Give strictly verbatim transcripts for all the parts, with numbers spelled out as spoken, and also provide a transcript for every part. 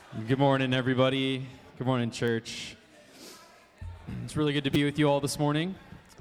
Good morning, everybody. Good morning, church. It's really good to be with you all this morning.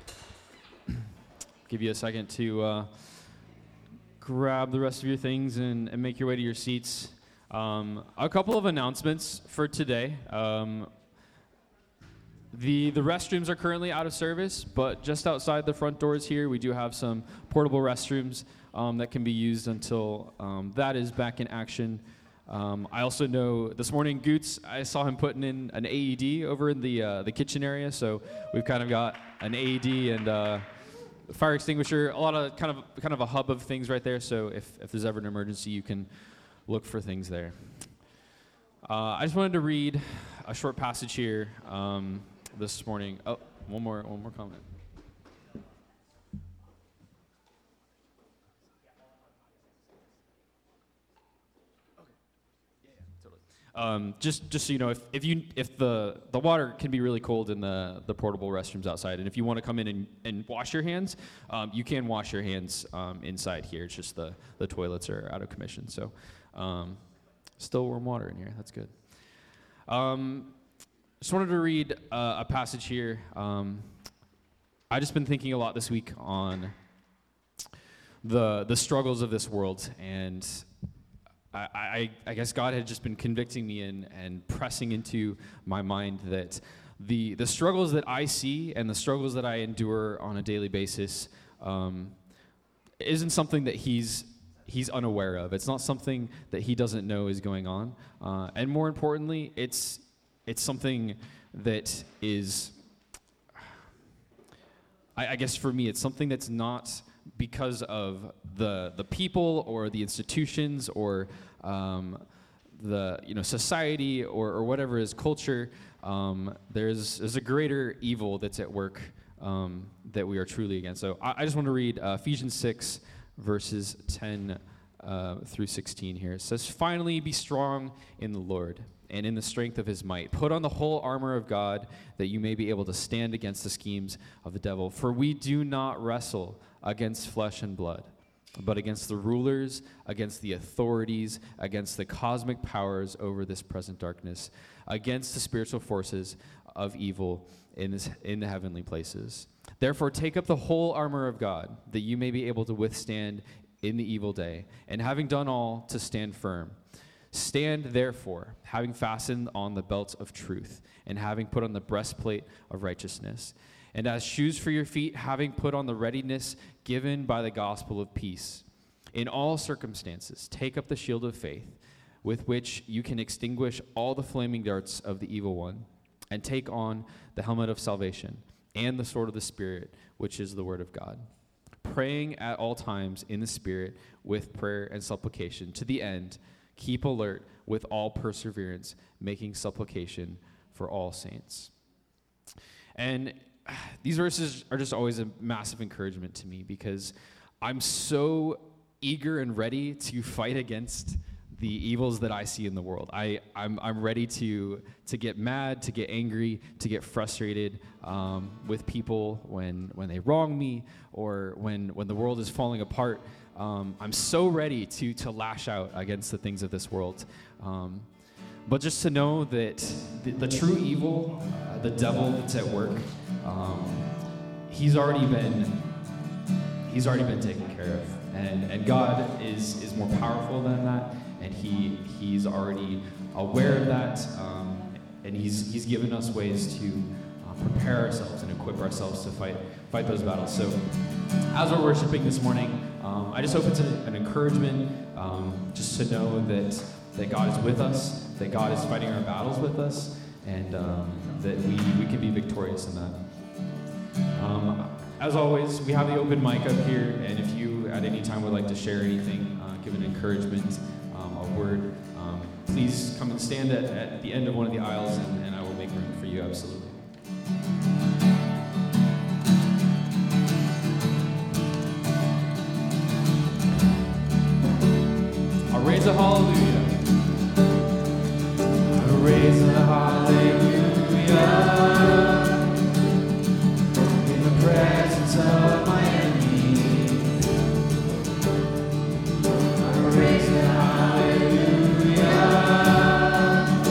Give you a second to uh, grab the rest of your things and, and make your way to your seats. Um, a couple of announcements for today. Um, the the restrooms are currently out of service, but just outside the front doors here, we do have some portable restrooms um, that can be used until um, that is back in action. Um, I also know this morning, Goots, I saw him putting in an A E D over in the uh, the kitchen area, so we've kind of got an A E D and uh, fire extinguisher, a lot of kind of kind of a hub of things right there. So if if there's ever an emergency, you can look for things there. Uh, I just wanted to read a short passage here um, this morning. Oh, one more one more comment. Um, just, just so you know, if, if you if the, the water can be really cold in the, the portable restrooms outside, and if you want to come in and, and wash your hands, um, you can wash your hands um, inside here. It's just the, the toilets are out of commission, so um, still warm water in here. That's good. Um, just wanted to read uh, a passage here. Um, I just been thinking a lot this week on the the struggles of this world, and I, I, I guess God had just been convicting me and, and pressing into my mind that the the struggles that I see and the struggles that I endure on a daily basis um, isn't something that he's he's unaware of. It's not something that he doesn't know is going on. Uh, and more importantly, it's it's something that is, I, I guess for me, it's something that's not because of the the people or the institutions or um, the you know society or, or whatever is culture. Um, there's there's a greater evil that's at work um, that we are truly against. So I, I just want to read uh, Ephesians six verses ten uh, through sixteen here. It says, "Finally, be strong in the Lord and in the strength of his might. Put on the whole armor of God that you may be able to stand against the schemes of the devil. For we do not wrestle against flesh and blood, but against the rulers, against the authorities, against the cosmic powers over this present darkness, against the spiritual forces of evil in this, in the heavenly places. Therefore, take up the whole armor of God, that you may be able to withstand in the evil day, and having done all, to stand firm. Stand therefore, having fastened on the belt of truth, and having put on the breastplate of righteousness, and as shoes for your feet, having put on the readiness given by the gospel of peace. In all circumstances, take up the shield of faith, with which you can extinguish all the flaming darts of the evil one, and take on the helmet of salvation and the sword of the Spirit, which is the word of God, praying at all times in the Spirit with prayer and supplication. To the end, keep alert with all perseverance, making supplication for all saints." And these verses are just always a massive encouragement to me because I'm so eager and ready to fight against the evils that I see in the world. I, I'm, I'm ready to, to get mad, to get angry, to get frustrated um, with people when, when they wrong me or when, when the world is falling apart. Um, I'm so ready to, to lash out against the things of this world. Um, but just to know that the, the true evil, uh, the devil that's at work, um, he's already been he's already been taken care of, and and God is is more powerful than that, and he he's already aware of that, um, and he's he's given us ways to uh, prepare ourselves and equip ourselves to fight fight those battles. So as we're worshiping this morning, um, I just hope it's a, an encouragement um, just to know that that God is with us, that God is fighting our battles with us, and um, that we, we can be victorious in that. Um, as always, we have the open mic up here, and if you at any time would like to share anything, uh, give an encouragement, um, a word, um, please come and stand at, at the end of one of the aisles, and, and I will make room for you, absolutely. I'll raise a hallelujah. I'll raise a hallelujah. Presence of my enemies, I raise a hallelujah.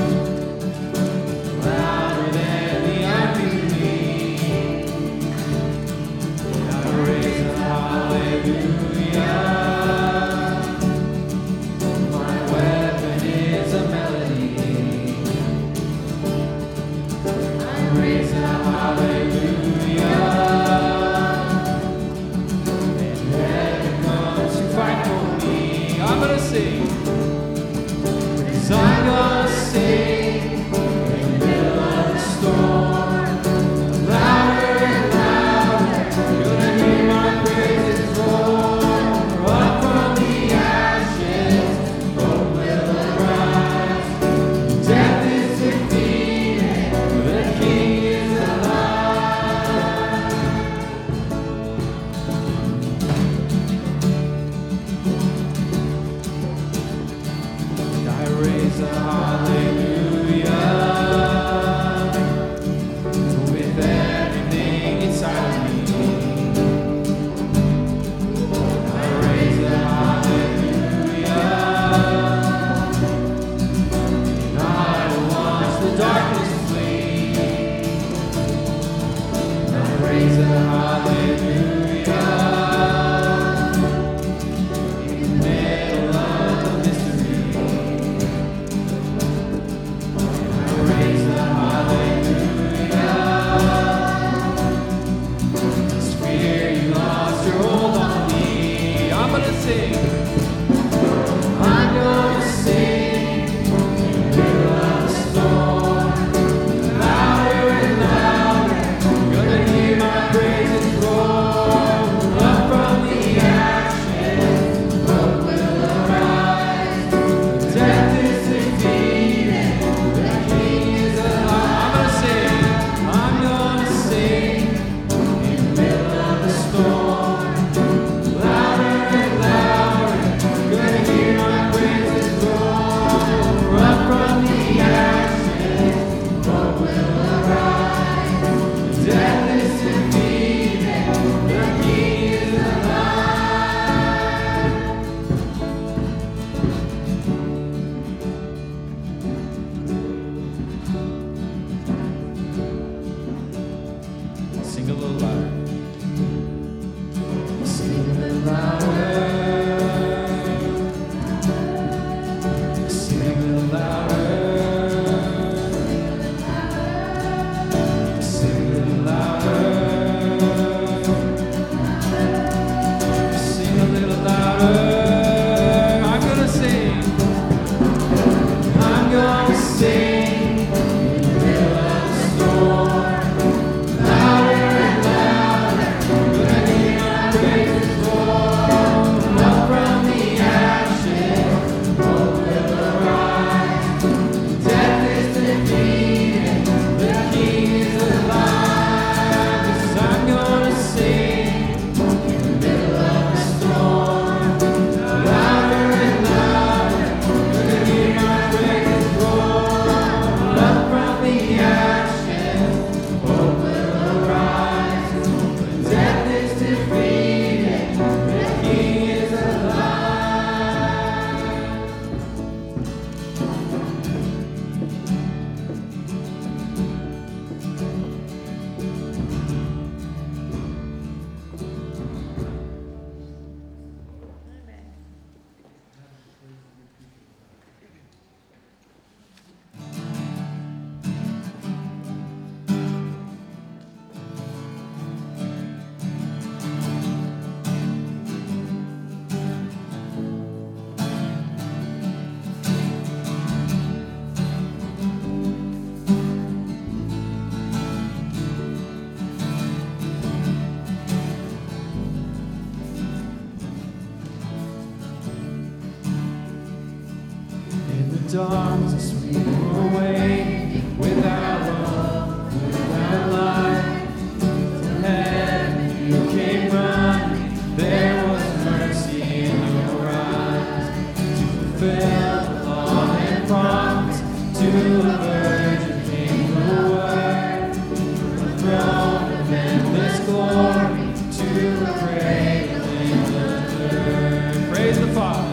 darkness we were away, without love, without light. From heaven you came running, there was mercy in your eyes. To fulfill the law and promise, to a virgin came the word. From the throne of endless glory, to a cradle in the dirt. Praise the Father.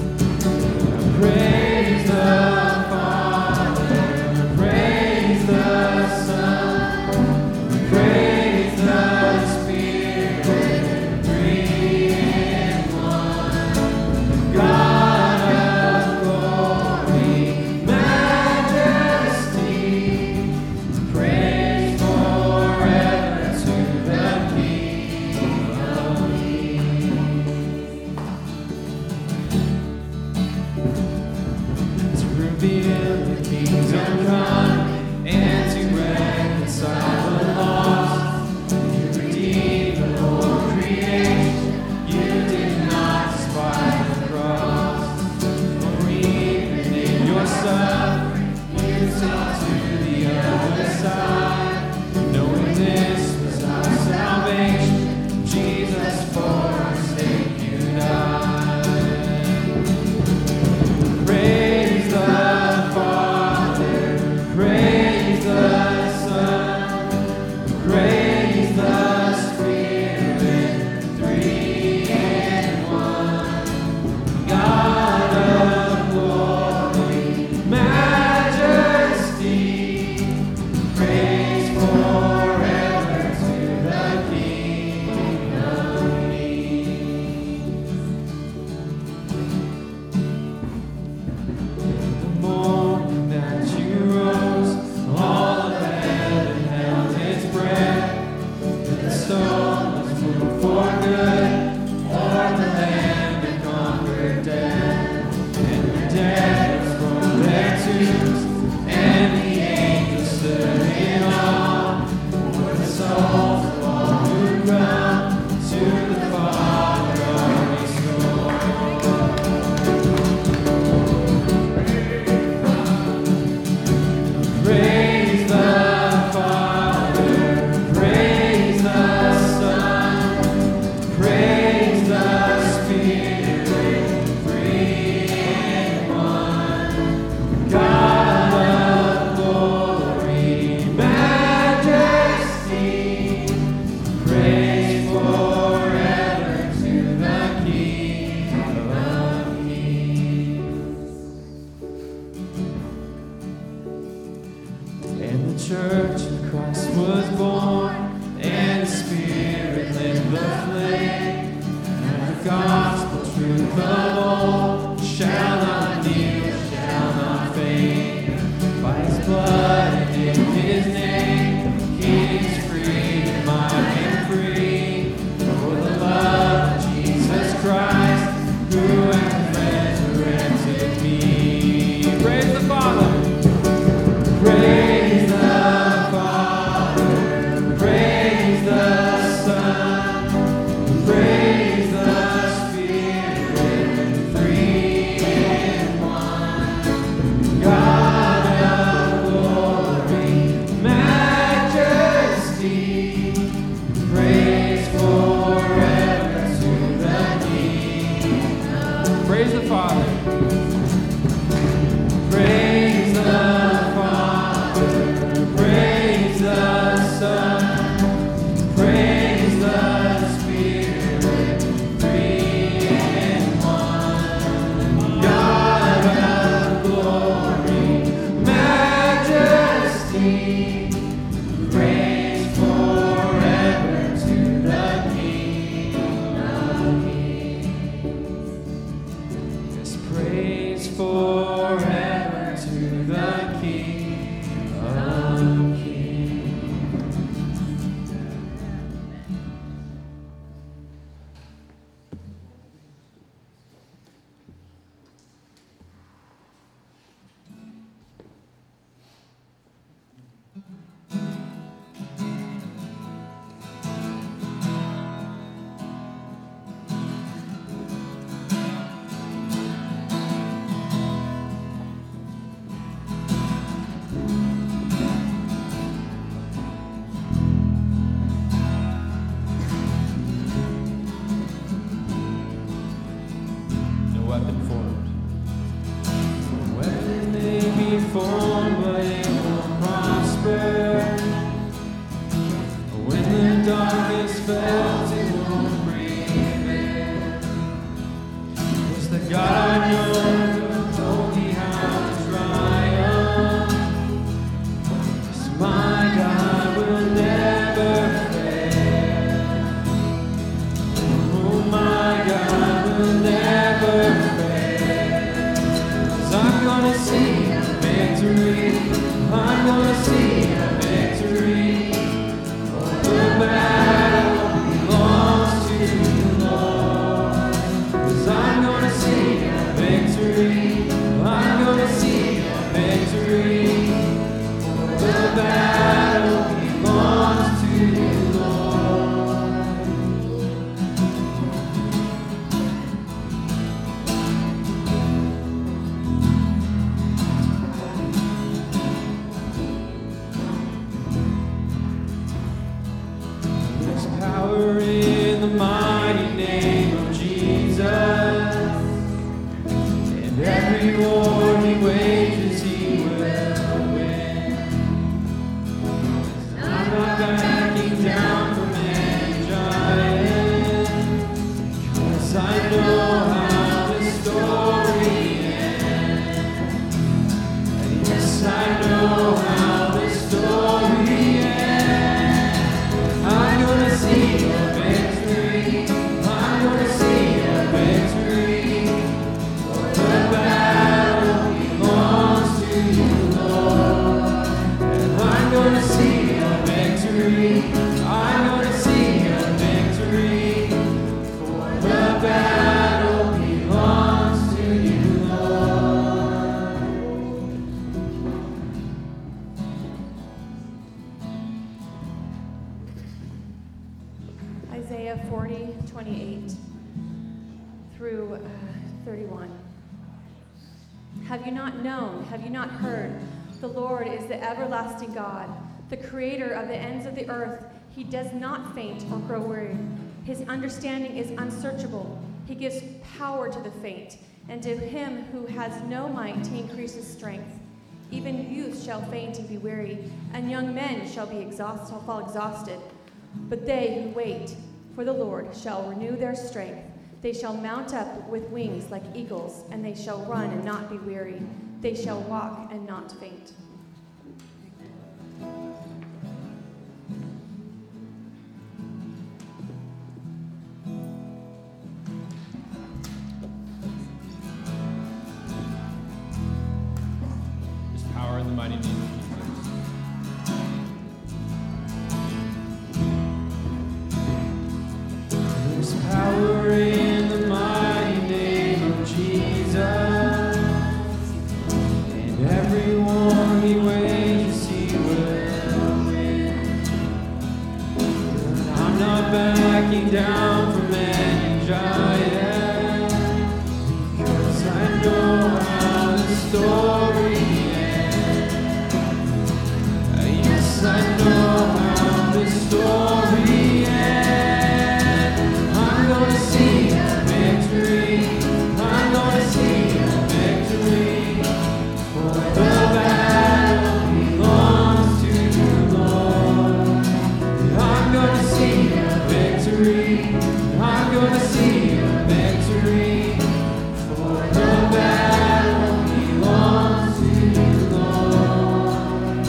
Praise the Father, praise the Son, praise the Spirit, three in one. God of glory, majesty, Isaiah forty, twenty-eight through uh, thirty-one. Have you not known, have you not heard? The Lord is the everlasting God, the creator of the ends of the earth. He does not faint or grow weary. His understanding is unsearchable. He gives power to the faint, and to him who has no might he increases strength. Even youth shall faint and be weary, and young men shall be exhausted, shall fall exhausted. But they who wait for the Lord shall renew their strength. They shall mount up with wings like eagles, and they shall run and not be weary. They shall walk and not faint. There's power in the mighty name of Jesus. There's power in the mighty name of Jesus, and everyone he wages he will win. I'm not backing down from any giant, because I know how the story ends. Yes, I know how the story ends. I'm gonna see a victory. I'm gonna see a victory. For the battle belongs to you, Lord. I'm gonna see a victory. I'm gonna see a victory. For the battle belongs to you, Lord.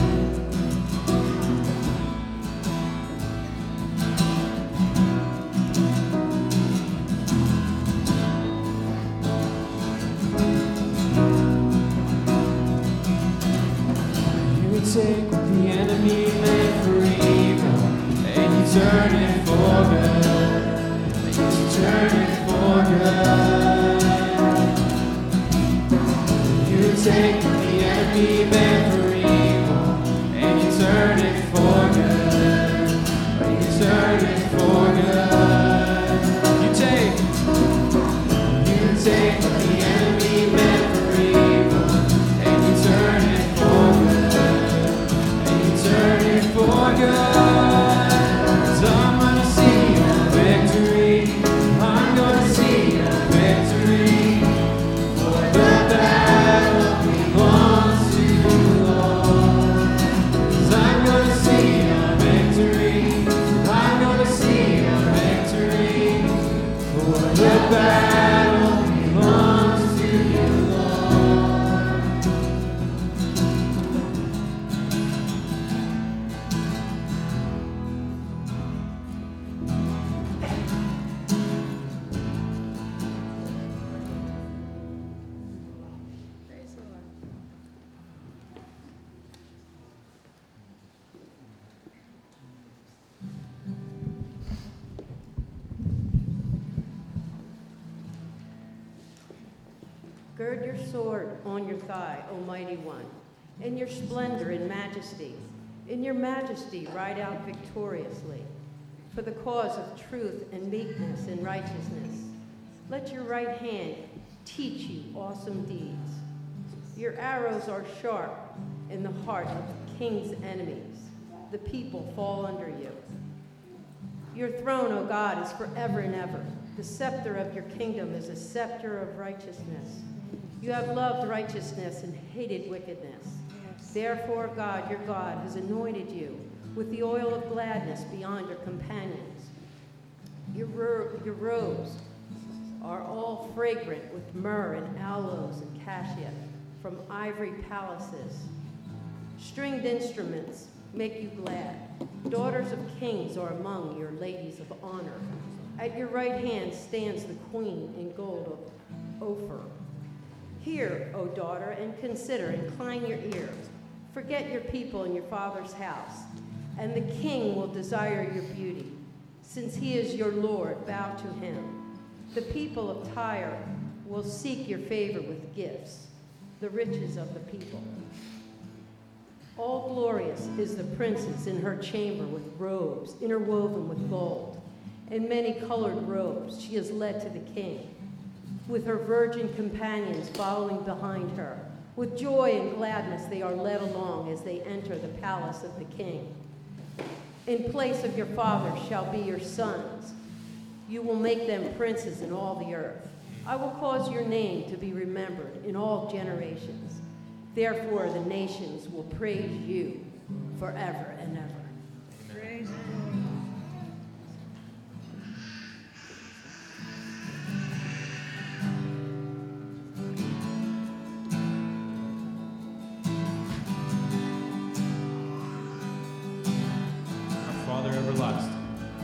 You take what the enemy meant for evil, and you turn it for good. And you turn it for good. You take what the enemy meant for evil, and you turn it for good. And you turn it for good. You take, you take what the enemy meant for evil, and you turn it for good. And you turn it for good. 'Cause I'm gonna see a victory. I'm gonna see a victory. For the battle belongs to you, Lord. 'Cause I'm gonna see a victory. I'm gonna see a victory. For the battle belongs to you, Lord. Praise the Lord. Gird your sword on your thigh, O mighty one, in your splendor and majesty. In your majesty ride out victoriously, for the cause of truth and meekness and righteousness. Let your right hand teach you awesome deeds. Your arrows are sharp in the heart of the king's enemies. The people fall under you. Your throne, O God, is forever and ever. The scepter of your kingdom is a scepter of righteousness. You have loved righteousness and hated wickedness. Therefore, God, your God, has anointed you with the oil of gladness beyond your companions. Your, ro- your robes are all fragrant with myrrh and aloes and cassia from ivory palaces. Stringed instruments make you glad. Daughters of kings are among your ladies of honor. At your right hand stands the queen in gold of Ophir. Hear, O daughter, and consider, incline your ear. Forget your people and your father's house, and the king will desire your beauty. Since he is your Lord, bow to him. The people of Tyre will seek your favor with gifts, the riches of the people. All glorious is the princess in her chamber with robes interwoven with gold, In many colored robes, she is led to the king, with her virgin companions following behind her. With joy and gladness, they are led along as they enter the palace of the king. In place of your fathers shall be your sons. You will make them princes in all the earth. I will cause your name to be remembered in all generations. Therefore, the nations will praise you forever and ever. Praise Our Father everlasting.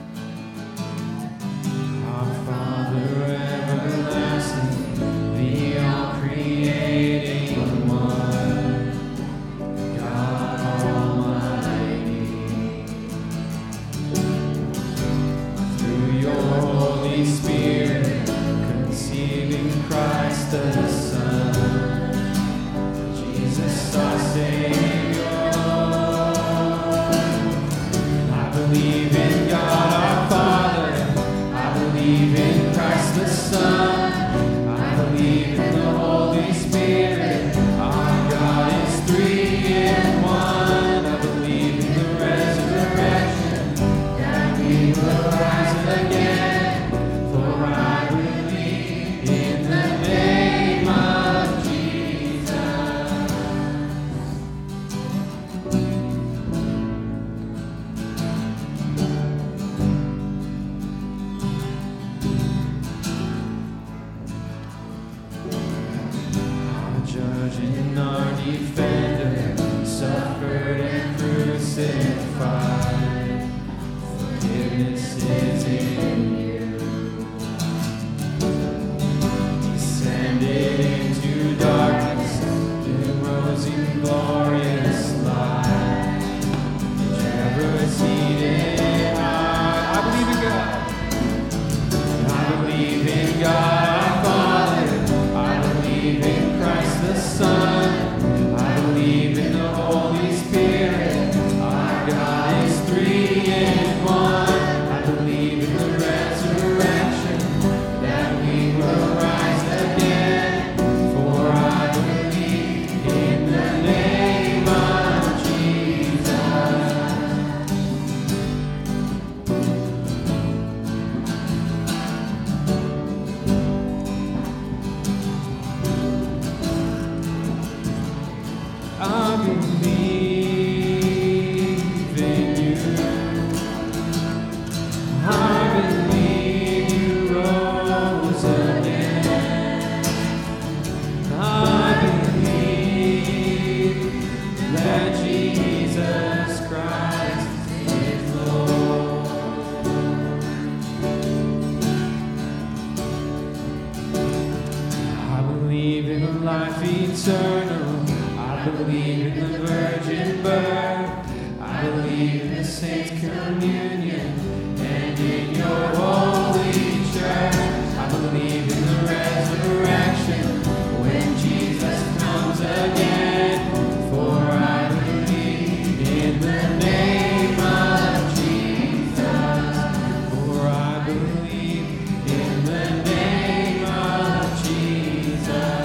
Our Father everlasting, the all-creating one, God Almighty. Through your Holy Spirit, conceiving Christ the Son, Jesus our Savior. I believe in God our Father, I believe in Christ the Son, I believe in the Holy Spirit, our God is three in one. I believe in the resurrection, that we will rise again, for I believe in the name of Jesus. Our judge and our defender suffered and crucified. Forgiveness is in you. Descended into darkness, then rose in glorious light. Ever seated high. I believe in God. I believe in God our Father, I believe in Christ the Son, I believe in the Holy Spirit, our God is three in one. I believe in the resurrection, that we will rise again, for I believe in the name of Jesus. I believe in you. I believe you rose again. I believe that Jesus Christ is Lord. I believe in life eternal. I believe in the virgin birth. I believe in the saints' communion and in your holy church. I believe in the resurrection when Jesus comes again. For I believe in the name of Jesus. For I believe in the name of Jesus.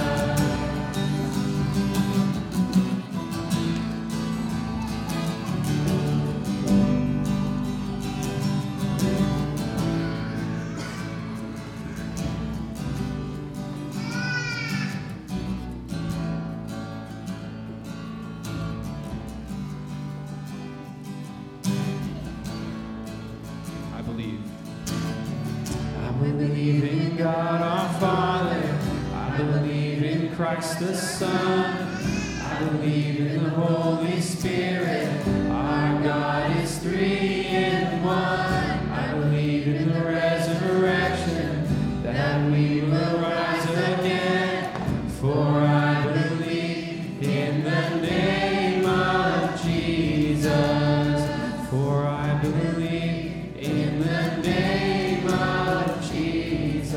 I believe. I believe in God our Father, I believe in Christ the Son, I believe in the Holy Spirit, our God is three in one. I believe in the resurrection, that we will rise again, for I believe in the name of Jesus, for I believe in the name of Jesus.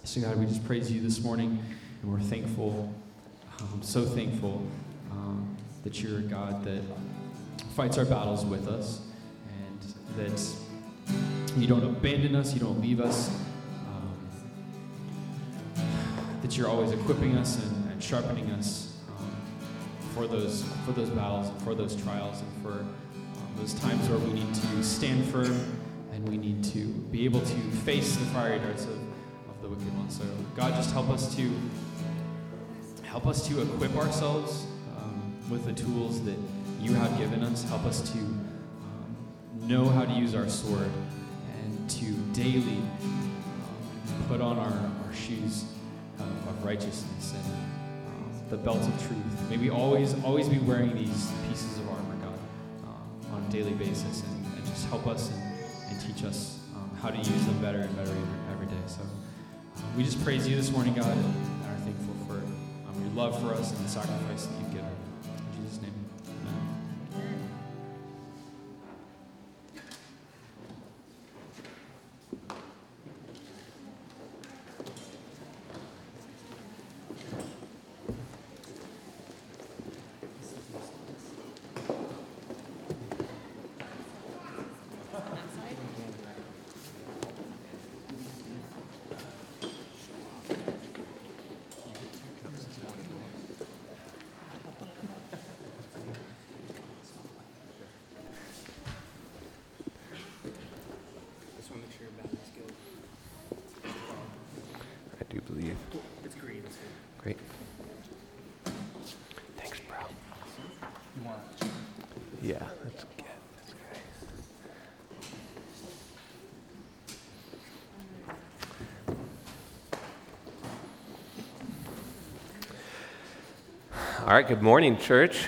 So God, we just praise you this morning, and we're thankful, um, so thankful um, that you're a God that fights our battles with us, and that you don't abandon us, you don't leave us, um, that you're always equipping us and, and sharpening us um, for those for those battles and for those trials and for um, those times where we need to stand firm and we need to be able to face the fiery darts of, of the wicked one. So God, just help us to help us to equip ourselves um, with the tools that you have given us. Help us to um, know how to use our sword and to daily um, put on our, our shoes uh, of righteousness and um, the belt of truth. May we always, always be wearing these pieces of armor, God, uh, on a daily basis, and, and just help us and, and teach us um, how to use them better and better every, every day. So uh, we just praise you this morning, God, and, and are thankful for um, your love for us and the sacrifice that you've given. In Jesus' name, amen. I do believe. It's green. It's green. Great. Thanks, bro. You want Yeah, that's good. That's great. All right, good morning, church.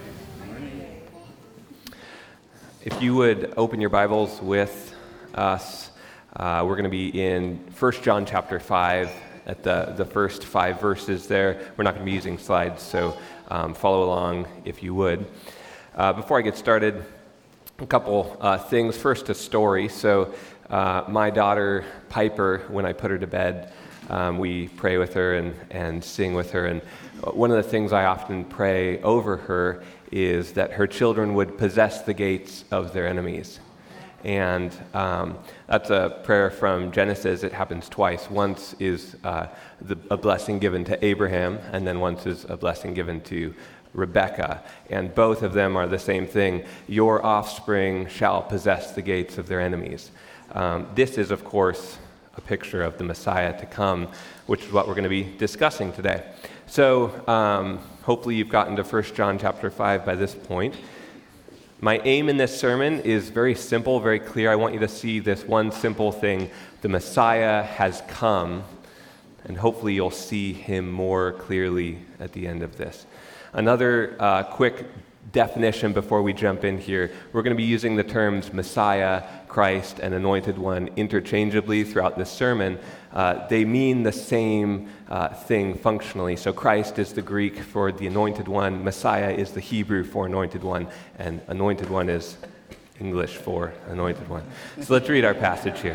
If you would open your Bibles with us, uh, we're going to be in First John chapter five, at the, the first five verses there. We're not going to be using slides, so um, follow along if you would. Uh, before I get started, a couple uh, things. First, a story. So uh, my daughter, Piper, when I put her to bed, um, we pray with her and, and sing with her. And one of the things I often pray over her is that her children would possess the gates of their enemies. And um, that's a prayer from Genesis. It happens twice. Once is uh, the, a blessing given to Abraham, and then once is a blessing given to Rebekah. And both of them are the same thing. Your offspring shall possess the gates of their enemies. Um, this is, of course, a picture of the Messiah to come, which is what we're going to be discussing today. So um, hopefully you've gotten to First John chapter five by this point. My aim in this sermon is very simple, very clear. I want you to see this one simple thing. The Messiah has come, and hopefully you'll see him more clearly at the end of this. Another uh, quick definition before we jump in here. We're going to be using the terms Messiah, Christ, and Anointed One interchangeably throughout this sermon. Uh, they mean the same uh, thing functionally. So Christ is the Greek for the Anointed One, Messiah is the Hebrew for Anointed One, and Anointed One is English for Anointed One. So let's read our passage here.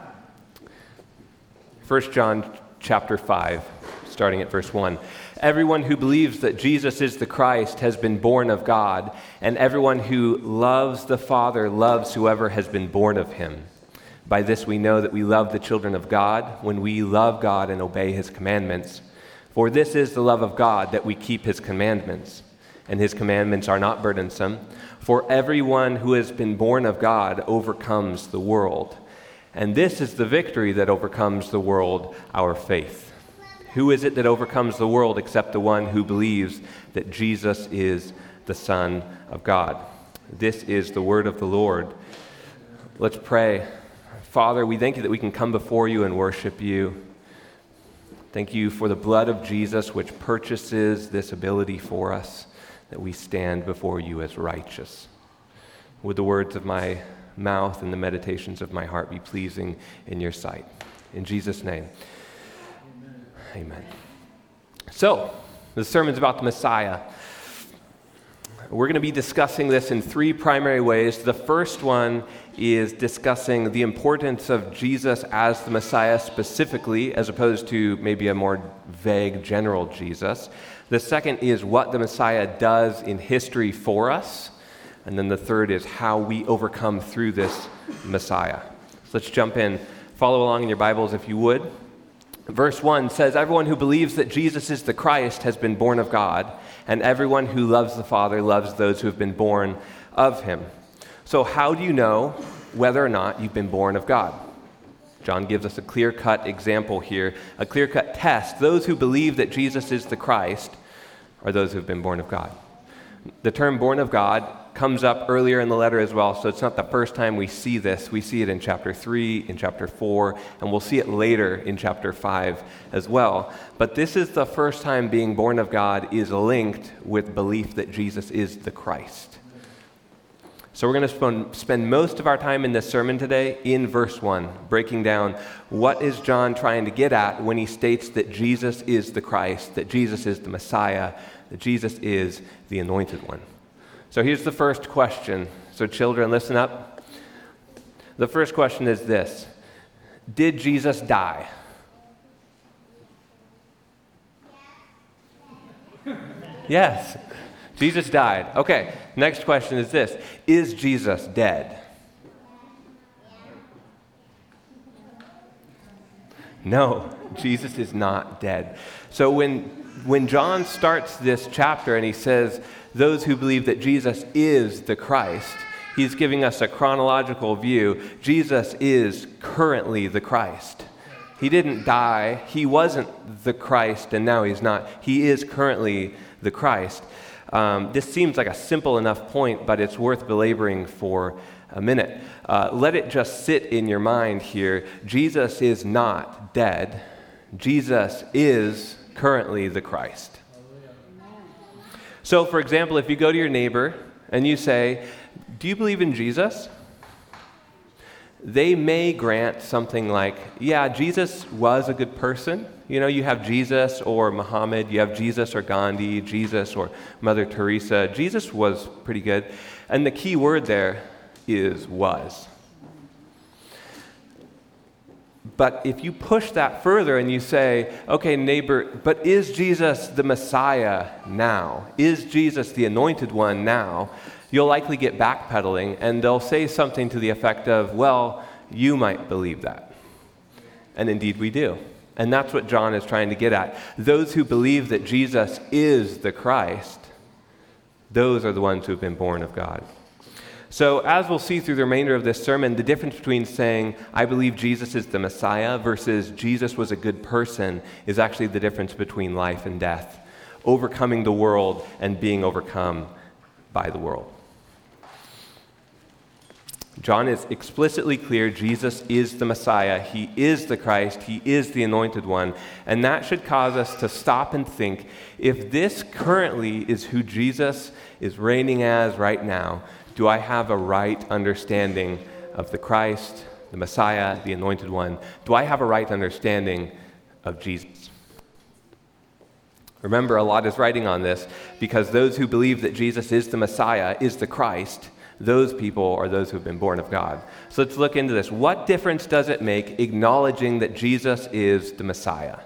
First John chapter five, starting at verse one. Everyone who believes that Jesus is the Christ has been born of God, and everyone who loves the Father loves whoever has been born of him. By this we know that we love the children of God, when we love God and obey his commandments. For this is the love of God, that we keep his commandments. And his commandments are not burdensome. For everyone who has been born of God overcomes the world. And this is the victory that overcomes the world, our faith. Who is it that overcomes the world except the one who believes that Jesus is the Son of God? This is the word of the Lord. Let's pray. Father, we thank you that we can come before you and worship you. Thank you for the blood of Jesus, which purchases this ability for us, that we stand before you as righteous. Would the words of my mouth and the meditations of my heart be pleasing in your sight. In Jesus' name. Amen. So, the sermon's about the Messiah. We're going to be discussing this in three primary ways. The first one is discussing the importance of Jesus as the Messiah specifically, as opposed to maybe a more vague general Jesus. The second is what the Messiah does in history for us. And then the third is how we overcome through this Messiah. So let's jump in. Follow along in your Bibles if you would. Verse one says, "Everyone who believes that Jesus is the Christ has been born of God, and everyone who loves the Father loves those who have been born of him." So how do you know whether or not you've been born of God? John gives us a clear-cut example here, a clear-cut test. Those who believe that Jesus is the Christ are those who have been born of God. The term born of God comes up earlier in the letter as well, so it's not the first time we see this. We see it in chapter three, in chapter four, and we'll see it later in chapter five as well. But this is the first time being born of God is linked with belief that Jesus is the Christ. So we're going to spend most of our time in this sermon today in verse one, breaking down what is John trying to get at when he states that Jesus is the Christ, that Jesus is the Messiah, that Jesus is the Anointed One. So here's the first question. So children, listen up. The first question is this: did Jesus die? Yes, Jesus died. Okay, next question is this: is Jesus dead? No, Jesus is not dead. So when, when John starts this chapter and he says, those who believe that Jesus is the Christ, he's giving us a chronological view. Jesus is currently the Christ. He didn't die. He wasn't the Christ, and now he's not. He is currently the Christ. Um, this seems like a simple enough point, but it's worth belaboring for a minute. Uh, let it just sit in your mind here. Jesus is not dead. Jesus is currently the Christ. So, for example, if you go to your neighbor and you say, "Do you believe in Jesus?" they may grant something like, "Yeah, Jesus was a good person." You know, you have Jesus or Muhammad, you have Jesus or Gandhi, Jesus or Mother Teresa. Jesus was pretty good. And the key word there is was. But if you push that further and you say, okay, neighbor, but is Jesus the Messiah now? Is Jesus the Anointed One now? You'll likely get backpedaling, and they'll say something to the effect of, well, you might believe that. And indeed we do. And that's what John is trying to get at. Those who believe that Jesus is the Christ, those are the ones who have been born of God. So as we'll see through the remainder of this sermon, the difference between saying, I believe Jesus is the Messiah versus Jesus was a good person is actually the difference between life and death, overcoming the world and being overcome by the world. John is explicitly clear Jesus is the Messiah. He is the Christ. He is the Anointed One. And that should cause us to stop and think, if this currently is who Jesus is reigning as right now, do I have a right understanding of the Christ, the Messiah, the Anointed One? Do I have a right understanding of Jesus? Remember, a lot is writing on this, because those who believe that Jesus is the Messiah, is the Christ, those people are those who have been born of God. So let's look into this. What difference does it make acknowledging that Jesus is the Messiah?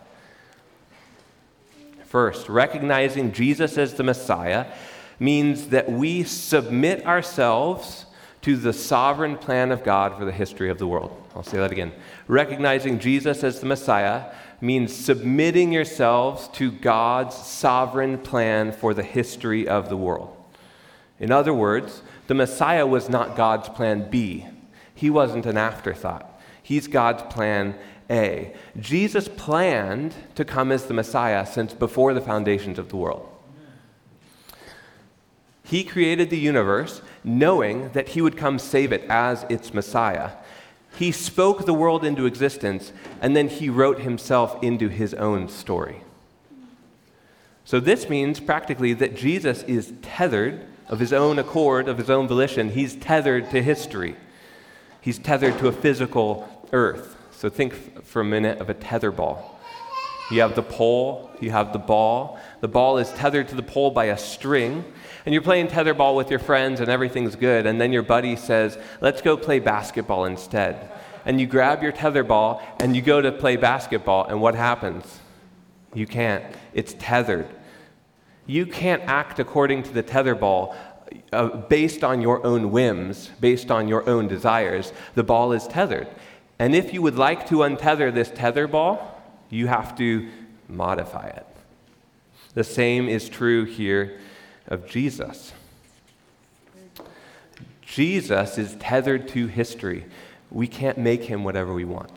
First, recognizing Jesus as the Messiah means that we submit ourselves to the sovereign plan of God for the history of the world. I'll say that again. Recognizing Jesus as the Messiah means submitting yourselves to God's sovereign plan for the history of the world. In other words, the Messiah was not God's plan B. He wasn't an afterthought. He's God's plan A. Jesus planned to come as the Messiah since before the foundations of the world. He created the universe knowing that he would come save it as its Messiah. He spoke the world into existence, and then he wrote himself into his own story. So this means practically that Jesus is tethered of his own accord, of his own volition. He's tethered to history. He's tethered to a physical earth. So think f- for a minute of a tether ball. You have the pole, you have the ball. The ball is tethered to the pole by a string, and you're playing tetherball with your friends and everything's good, and then your buddy says, let's go play basketball instead. And you grab your tetherball and you go to play basketball, and what happens? You can't. It's tethered. You can't act according to the tetherball uh, based on your own whims, based on your own desires. The ball is tethered. And if you would like to untether this tetherball, you have to modify it. The same is true here of Jesus. Jesus is tethered to history. We can't make him whatever we want.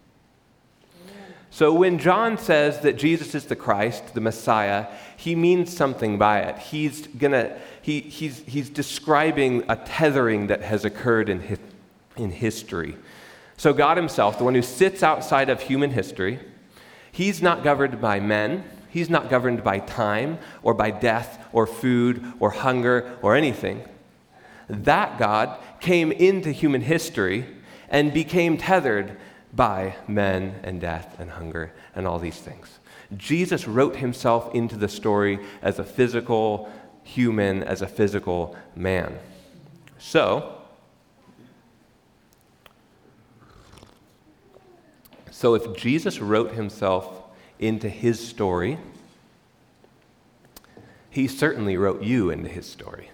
So when John says that Jesus is the Christ, the Messiah, he means something by it. He's gonna he he's he's describing a tethering that has occurred in his, in history. So God himself, the one who sits outside of human history, he's not governed by men. He's not governed by time or by death or food or hunger or anything. That God came into human history and became tethered by men and death and hunger and all these things. Jesus wrote himself into the story as a physical human, as a physical man. So, so if Jesus wrote himself into his story, he certainly wrote you into his story.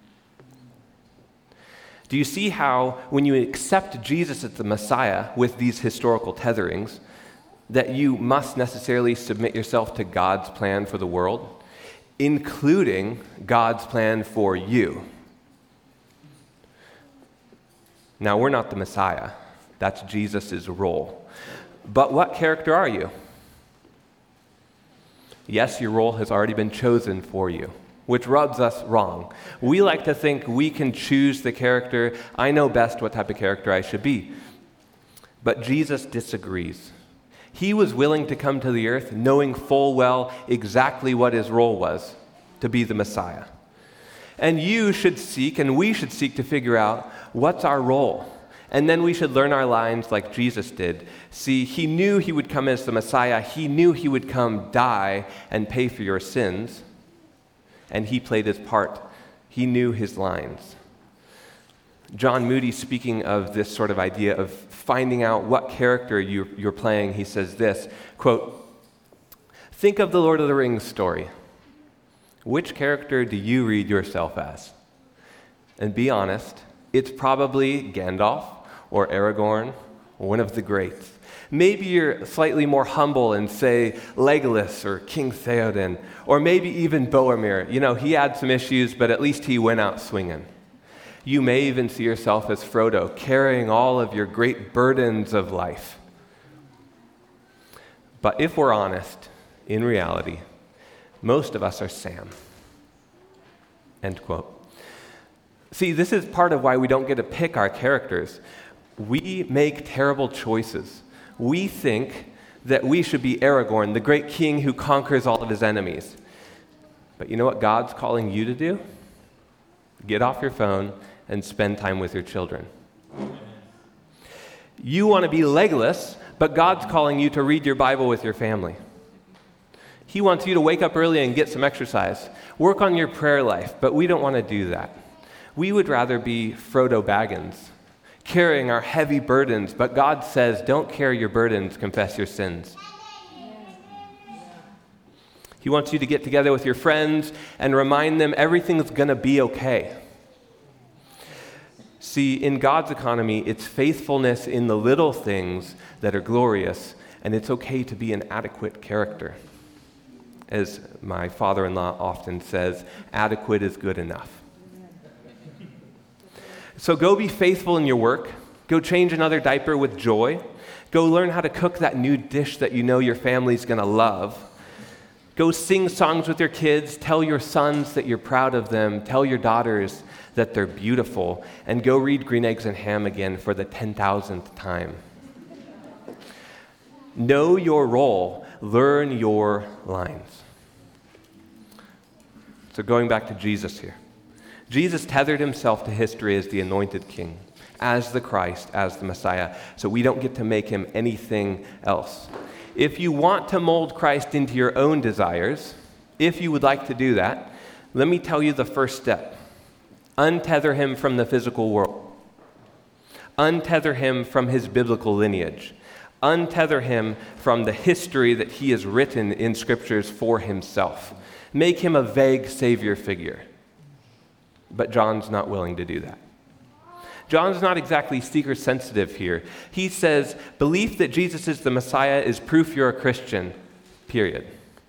Do you see how when you accept Jesus as the Messiah with these historical tetherings, that you must necessarily submit yourself to God's plan for the world, including God's plan for you? Now, we're not the Messiah. That's Jesus' role. But what character are you? Yes, your role has already been chosen for you, which rubs us wrong. We like to think we can choose the character. I know best what type of character I should be. But Jesus disagrees. He was willing to come to the earth knowing full well exactly what his role was, to be the Messiah. And you should seek, and we should seek to figure out what's our role. And then we should learn our lines like Jesus did. See, he knew he would come as the Messiah. He knew he would come die and pay for your sins. And he played his part. He knew his lines. John Moody, speaking of this sort of idea of finding out what character you, you're playing, he says this, quote, "Think of the Lord of the Rings story. Which character do you read yourself as? And be honest, it's probably Gandalf or Aragorn or one of the greats. Maybe you're slightly more humble and say Legolas or King Theoden, or maybe even Boromir. You know, he had some issues, but at least he went out swinging. You may even see yourself as Frodo, carrying all of your great burdens of life. But if we're honest, in reality, most of us are Sam." End quote. See, this is part of why we don't get to pick our characters. We make terrible choices. We think that we should be Aragorn, the great king who conquers all of his enemies. But you know what God's calling you to do? Get off your phone and spend time with your children. You want to be Legolas, but God's calling you to read your Bible with your family. He wants you to wake up early and get some exercise. Work on your prayer life, but we don't want to do that. We would rather be Frodo Baggins, carrying our heavy burdens, but God says, don't carry your burdens, confess your sins. He wants you to get together with your friends and remind them everything's going to be okay. See, in God's economy, it's faithfulness in the little things that are glorious, and it's okay to be an adequate character. As my father-in-law often says, adequate is good enough. So go be faithful in your work. Go change another diaper with joy. Go learn how to cook that new dish that you know your family's going to love. Go sing songs with your kids. Tell your sons that you're proud of them. Tell your daughters that they're beautiful. And go read Green Eggs and Ham again for the ten thousandth time. Know your role. Learn your lines. So going back to Jesus here. Jesus tethered himself to history as the anointed king, as the Christ, as the Messiah, so we don't get to make him anything else. If you want to mold Christ into your own desires, if you would like to do that, let me tell you the first step. Untether him from the physical world. Untether him from his biblical lineage. Untether him from the history that he has written in scriptures for himself. Make him a vague savior figure. But John's not willing to do that. John's not exactly seeker sensitive here. He says, belief that Jesus is the Messiah is proof you're a Christian, period.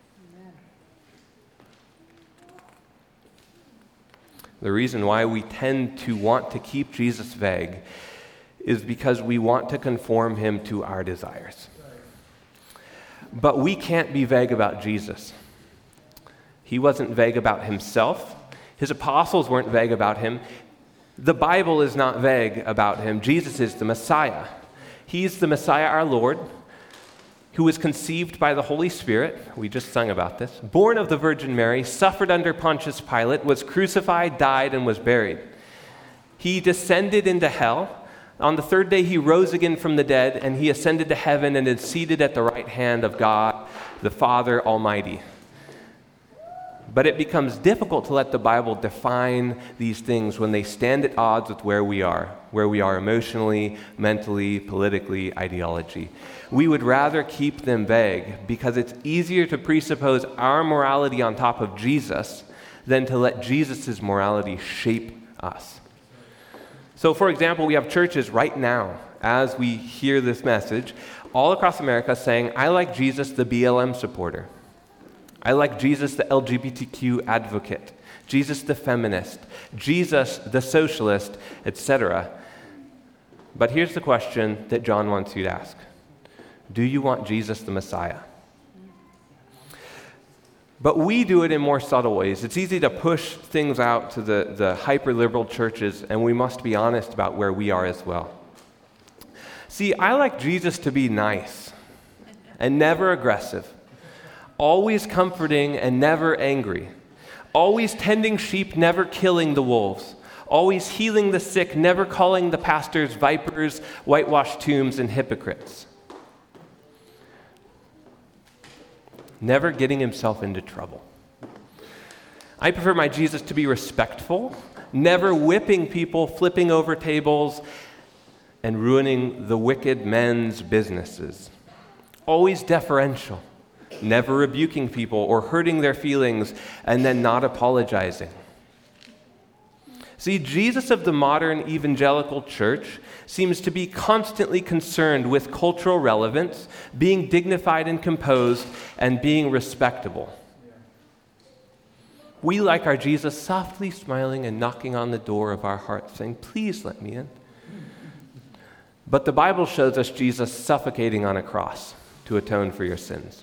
The reason why we tend to want to keep Jesus vague is because we want to conform him to our desires. But we can't be vague about Jesus. He wasn't vague about himself. His apostles weren't vague about him. The Bible is not vague about him. Jesus is the Messiah. He's the Messiah, our Lord, who was conceived by the Holy Spirit. We just sung about this. Born of the Virgin Mary, suffered under Pontius Pilate, was crucified, died, and was buried. He descended into hell. On the third day, he rose again from the dead, and he ascended to heaven and is seated at the right hand of God, the Father Almighty. But it becomes difficult to let the Bible define these things when they stand at odds with where we are, where we are emotionally, mentally, politically, ideology. We would rather keep them vague because it's easier to presuppose our morality on top of Jesus than to let Jesus' morality shape us. So, for example, we have churches right now, as we hear this message, all across America saying, I like Jesus, the B L M supporter. I like Jesus, the L G B T Q advocate. Jesus, the feminist. Jesus, the socialist, et cetera. But here's the question that John wants you to ask. Do you want Jesus, the Messiah? But we do it in more subtle ways. It's easy to push things out to the, the hyper-liberal churches, and we must be honest about where we are as well. See, I like Jesus to be nice and never aggressive, always comforting and never angry, always tending sheep, never killing the wolves, always healing the sick, never calling the pastors vipers, whitewashed tombs, and hypocrites. Never getting himself into trouble. I prefer my Jesus to be respectful, never whipping people, flipping over tables, and ruining the wicked men's businesses. Always deferential, never rebuking people or hurting their feelings and then not apologizing. See, Jesus of the modern evangelical church seems to be constantly concerned with cultural relevance, being dignified and composed, and being respectable. We like our Jesus softly smiling and knocking on the door of our hearts, saying, please let me in. But the Bible shows us Jesus suffocating on a cross to atone for your sins,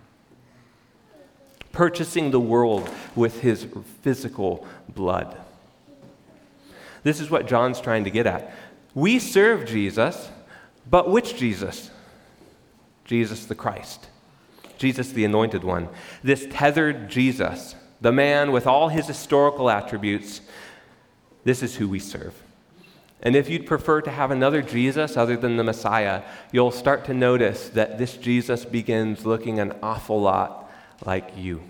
purchasing the world with his physical blood. This is what John's trying to get at. We serve Jesus, but which Jesus? Jesus the Christ. Jesus the Anointed One. This tethered Jesus, the man with all his historical attributes, this is who we serve. And if you'd prefer to have another Jesus other than the Messiah, you'll start to notice that this Jesus begins looking an awful lot like you.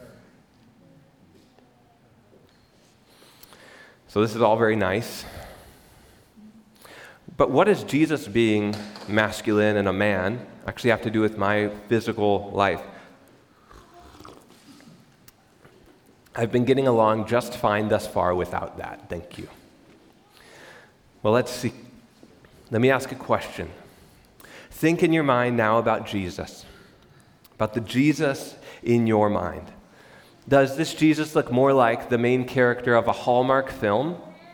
So this is all very nice. But what does Jesus being masculine and a man actually have to do with my physical life? I've been getting along just fine thus far without that. Thank you. Well, let's see. Let me ask a question. Think in your mind now about Jesus, about the Jesus in your mind. Does this Jesus look more like the main character of a Hallmark film?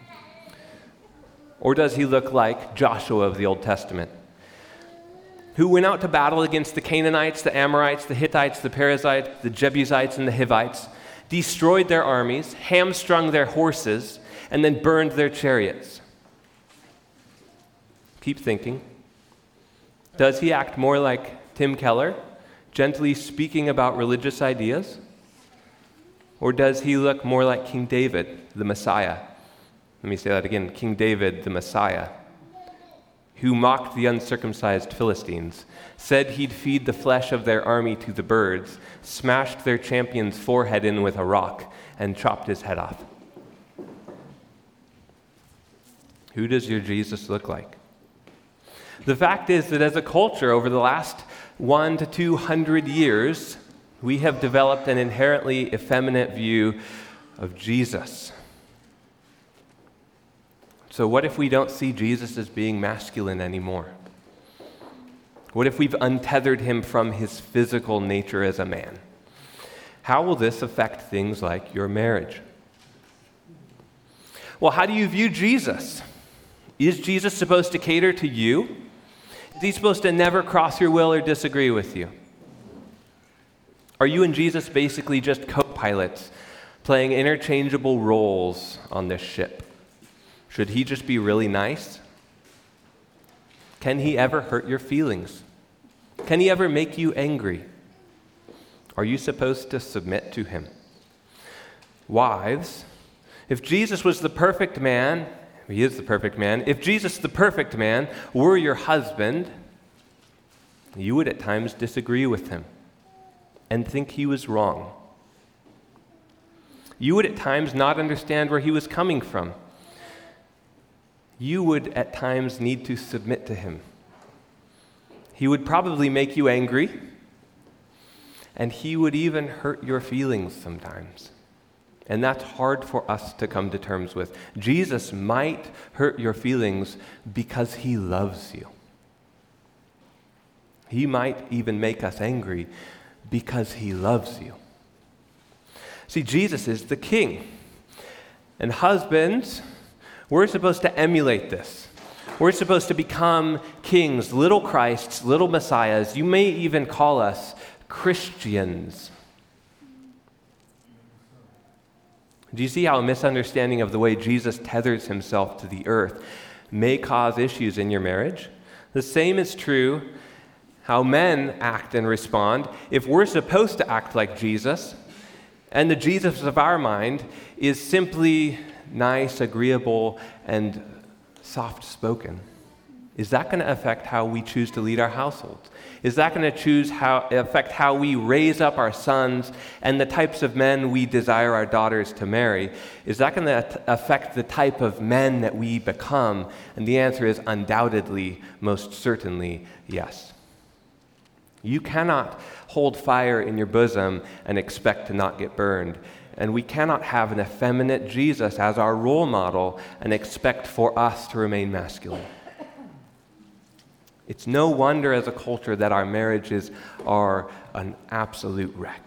Or does he look like Joshua of the Old Testament, who went out to battle against the Canaanites, the Amorites, the Hittites, the Perizzites, the Jebusites, and the Hivites, destroyed their armies, hamstrung their horses, and then burned their chariots? Keep thinking. Does he act more like Tim Keller, gently speaking about religious ideas? Or does he look more like King David, the Messiah? Let me say that again, King David, the Messiah, who mocked the uncircumcised Philistines, said he'd feed the flesh of their army to the birds, smashed their champion's forehead in with a rock, and chopped his head off. Who does your Jesus look like? The fact is that as a culture over the last one to two hundred years, we have developed an inherently effeminate view of Jesus. So what if we don't see Jesus as being masculine anymore? What if we've untethered him from his physical nature as a man? How will this affect things like your marriage? Well, how do you view Jesus? Is Jesus supposed to cater to you? Is he supposed to never cross your will or disagree with you? Are you and Jesus basically just co-pilots playing interchangeable roles on this ship? Should he just be really nice? Can he ever hurt your feelings? Can he ever make you angry? Are you supposed to submit to him? Wives, if Jesus was the perfect man, he is the perfect man, if Jesus, the perfect man, were your husband, you would at times disagree with him and think he was wrong. You would at times not understand where he was coming from. You would at times need to submit to him. He would probably make you angry, and he would even hurt your feelings sometimes. And that's hard for us to come to terms with. Jesus might hurt your feelings because he loves you. He might even make us angry because he loves you. See, Jesus is the king. And husbands, we're supposed to emulate this. We're supposed to become kings, little Christs, little Messiahs. You may even call us Christians. Do you see how a misunderstanding of the way Jesus tethers himself to the earth may cause issues in your marriage? The same is true how men act and respond. If we're supposed to act like Jesus, and the Jesus of our mind is simply nice, agreeable, and soft-spoken, is that going to affect how we choose to lead our households? Is that going to choose how affect how we raise up our sons and the types of men we desire our daughters to marry? Is that going to affect the type of men that we become? And the answer is undoubtedly, most certainly, yes. You cannot hold fire in your bosom and expect to not get burned. And we cannot have an effeminate Jesus as our role model and expect for us to remain masculine. It's no wonder as a culture that our marriages are an absolute wreck.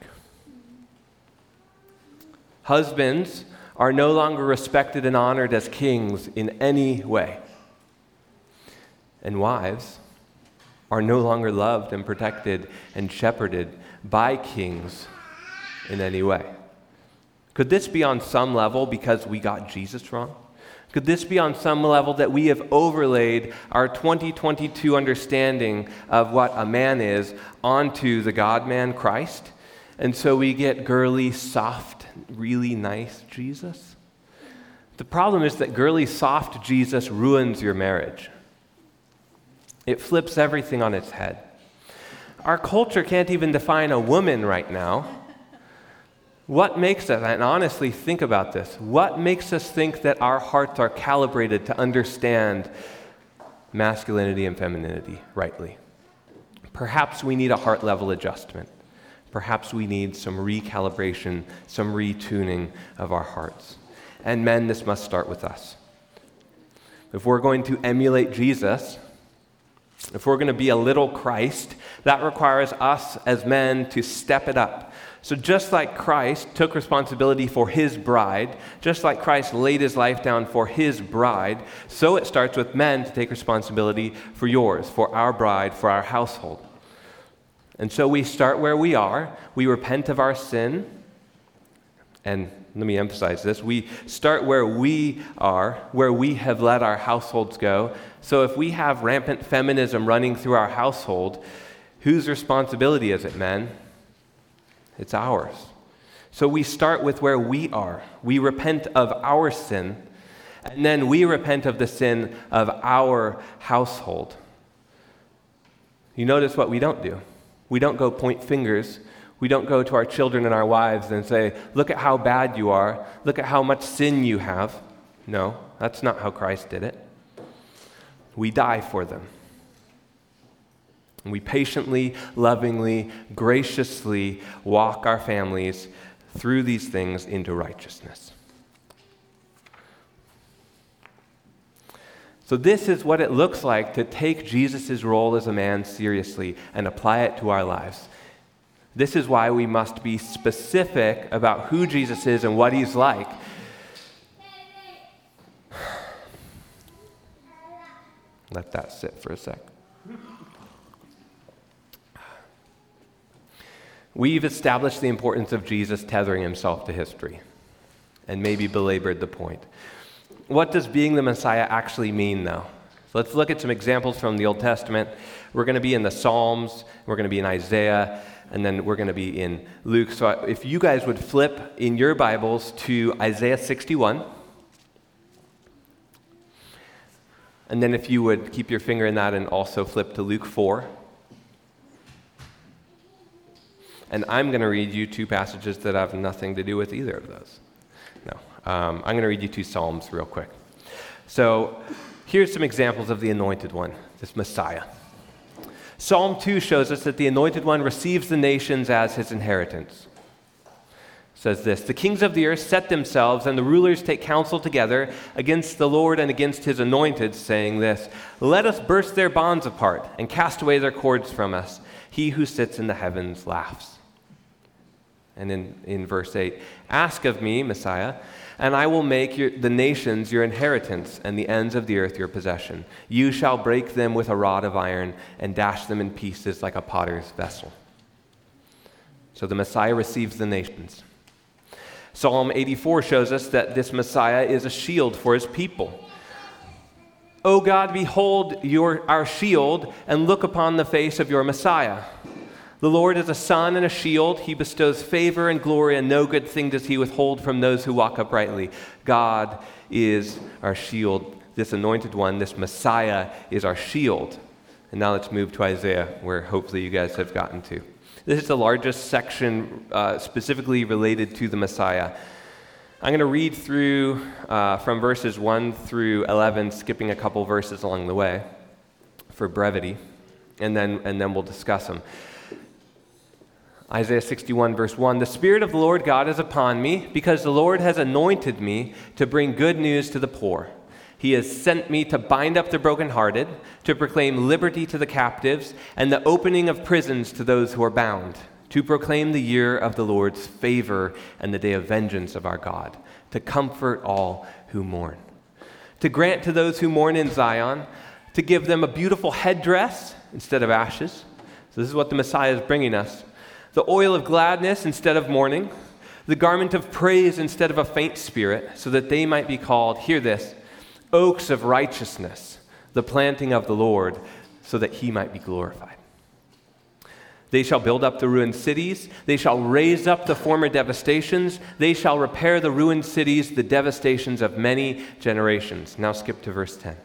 Husbands are no longer respected and honored as kings in any way. And wives are no longer loved and protected and shepherded by kings in any way. Could this be on some level because we got Jesus wrong? Could this be on some level that we have overlaid our twenty twenty-two understanding of what a man is onto the God-man Christ? And so we get girly, soft, really nice Jesus? The problem is that girly, soft Jesus ruins your marriage. It flips everything on its head. Our culture can't even define a woman right now. What makes us, and honestly think about this, what makes us think that our hearts are calibrated to understand masculinity and femininity rightly? Perhaps we need a heart level adjustment. Perhaps we need some recalibration, some retuning of our hearts. And men, this must start with us. If we're going to emulate Jesus, if we're going to be a little Christ, that requires us as men to step it up. So just like Christ took responsibility for his bride, just like Christ laid his life down for his bride, so it starts with men to take responsibility for yours, for our bride, for our household. And so we start where we are. We repent of our sin. And let me emphasize this. We start where we are, where we have let our households go. So if we have rampant feminism running through our household, whose responsibility is it, men? It's ours. So we start with where we are. We repent of our sin, And then we repent of the sin of our household. You notice what we don't do. We don't go point fingers. We don't go to our children and our wives and say, look at how bad you are. Look at how much sin you have. No, that's not how Christ did it. We die for them. And we patiently, lovingly, graciously walk our families through these things into righteousness. So this is what it looks like to take Jesus' role as a man seriously and apply it to our lives. This is why we must be specific about who Jesus is and what he's like. Let that sit for a sec. We've established the importance of Jesus tethering himself to history and maybe belabored the point. What does being the Messiah actually mean, though? So let's look at some examples from the Old Testament. We're going to be in the Psalms, we're going to be in Isaiah, and then we're going to be in Luke. So if you guys would flip in your Bibles to Isaiah sixty-one, and then if you would keep your finger in that and also flip to Luke four. And I'm going to read you two passages that have nothing to do with either of those. No. Um, I'm going to read you two Psalms real quick. So here's some examples of the Anointed One, this Messiah. Psalm two shows us that the Anointed One receives the nations as his inheritance. It says this, the kings of the earth set themselves, and the rulers take counsel together against the Lord and against his anointed, saying this, let us burst their bonds apart and cast away their cords from us. He who sits in the heavens laughs. And in, in verse eight, ask of me, Messiah, and I will make your, the nations your inheritance and the ends of the earth your possession. You shall break them with a rod of iron and dash them in pieces like a potter's vessel. So the Messiah receives the nations. Psalm eighty-four shows us that this Messiah is a shield for his people. O God, behold your, our shield and look upon the face of your Messiah. The Lord is a sun and a shield. He bestows favor and glory, and no good thing does he withhold from those who walk uprightly. God is our shield. This anointed one, this Messiah, is our shield. And now let's move to Isaiah, where hopefully you guys have gotten to. This is the largest section uh, specifically related to the Messiah. I'm going to read through uh, from verses one through eleven, skipping a couple verses along the way for brevity, and then, and then we'll discuss them. Isaiah sixty-one, verse one, the Spirit of the Lord God is upon me, because the Lord has anointed me to bring good news to the poor. He has sent me to bind up the brokenhearted, to proclaim liberty to the captives, and the opening of prisons to those who are bound, to proclaim the year of the Lord's favor and the day of vengeance of our God, to comfort all who mourn, to grant to those who mourn in Zion, to give them a beautiful headdress instead of ashes. So this is what the Messiah is bringing us. The oil of gladness instead of mourning, the garment of praise instead of a faint spirit, so that they might be called, hear this, oaks of righteousness, the planting of the Lord, so that he might be glorified. They shall build up the ruined cities. They shall raise up the former devastations. They shall repair the ruined cities, the devastations of many generations. Now skip to verse ten.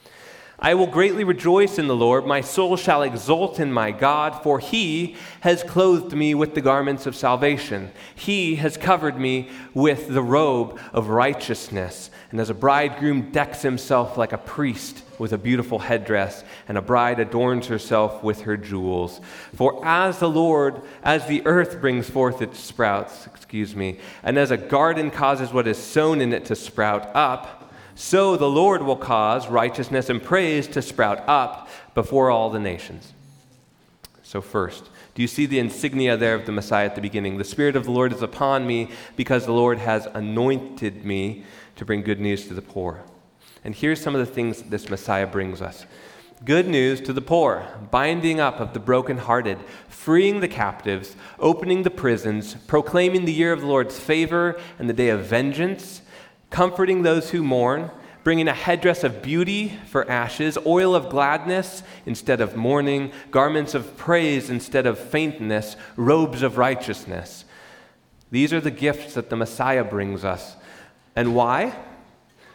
I will greatly rejoice in the Lord. My soul shall exult in my God, for he has clothed me with the garments of salvation. He has covered me with the robe of righteousness. And as a bridegroom decks himself like a priest with a beautiful headdress, and a bride adorns herself with her jewels. For as the Lord, as the earth brings forth its sprouts, excuse me, and as a garden causes what is sown in it to sprout up, so the Lord will cause righteousness and praise to sprout up before all the nations. So first, do you see the insignia there of the Messiah at the beginning? The Spirit of the Lord is upon me, because the Lord has anointed me to bring good news to the poor. And here's some of the things that this Messiah brings us. Good news to the poor, binding up of the brokenhearted, freeing the captives, opening the prisons, proclaiming the year of the Lord's favor and the day of vengeance, comforting those who mourn, bringing a headdress of beauty for ashes, oil of gladness instead of mourning, garments of praise instead of faintness, robes of righteousness. These are the gifts that the Messiah brings us. And why?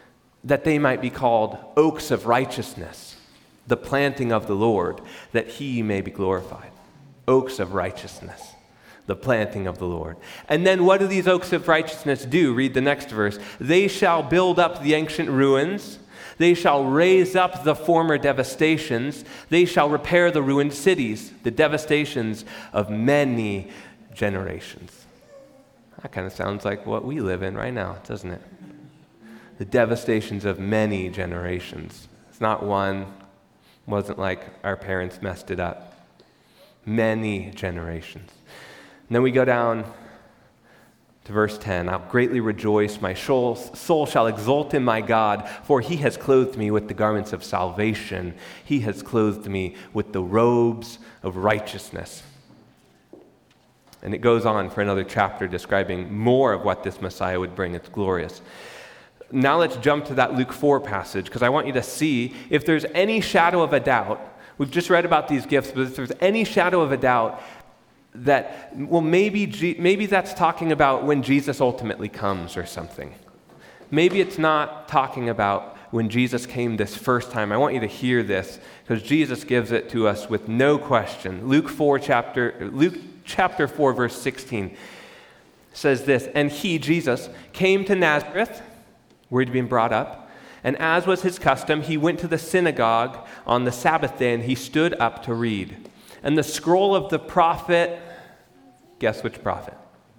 that they might be called oaks of righteousness, the planting of the Lord, that he may be glorified. Oaks of righteousness, the planting of the Lord. And then what do these oaks of righteousness do? Read the next verse. They shall build up the ancient ruins. They shall raise up the former devastations. They shall repair the ruined cities, the devastations of many generations. That kind of sounds like what we live in right now, doesn't it? The devastations of many generations. It's not one. It wasn't like our parents messed it up. Many generations. And then we go down to verse ten. I'll greatly rejoice. My soul, soul shall exult in my God, for he has clothed me with the garments of salvation. He has clothed me with the robes of righteousness. And it goes on for another chapter describing more of what this Messiah would bring. It's glorious. Now let's jump to that Luke four passage, because I want you to see if there's any shadow of a doubt. We've just read about these gifts, but if there's any shadow of a doubt that, well, maybe, G- maybe that's talking about when Jesus ultimately comes or something. Maybe it's not talking about when Jesus came this first time. I want you to hear this, because Jesus gives it to us with no question. Luke four chapter, Luke chapter four, verse sixteen says this, and he, Jesus, came to Nazareth, where he'd been brought up, and as was his custom, he went to the synagogue on the Sabbath day, and he stood up to read. And the scroll of the prophet, guess which prophet?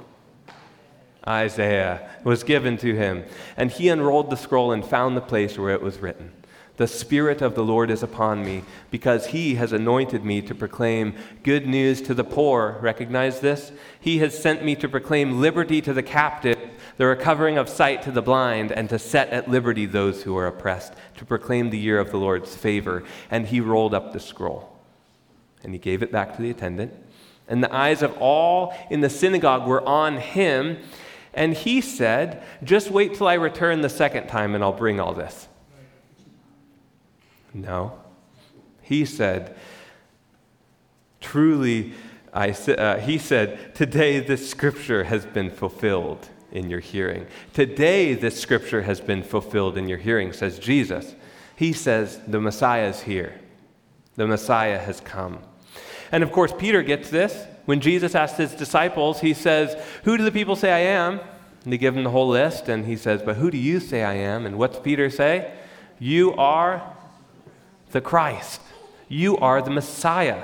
Isaiah, was given to him. And he unrolled the scroll and found the place where it was written, the Spirit of the Lord is upon me, because he has anointed me to proclaim good news to the poor. Recognize this? He has sent me to proclaim liberty to the captive, the recovering of sight to the blind, and to set at liberty those who are oppressed, to proclaim the year of the Lord's favor. And he rolled up the scroll, and he gave it back to the attendant. And the eyes of all in the synagogue were on him. And he said, just wait till I return the second time, and I'll bring all this. No. He said, truly, I sa- uh, he said, today this scripture has been fulfilled in your hearing. Today this scripture has been fulfilled in your hearing, says Jesus. He says, the Messiah is here. The Messiah has come. And of course, Peter gets this. When Jesus asked his disciples, he says, who do the people say I am? And they give him the whole list, and he says, but who do you say I am? And what's Peter say? You are the Christ. You are the Messiah.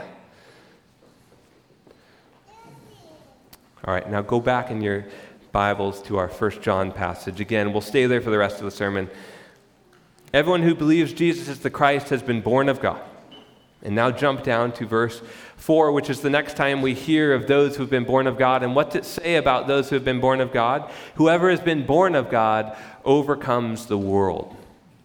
All right, now go back in your Bibles to our First John passage. Again, we'll stay there for the rest of the sermon. Everyone who believes Jesus is the Christ has been born of God. And now jump down to verse four, which is the next time we hear of those who have been born of God. And what's it say about those who have been born of God? Whoever has been born of God overcomes the world.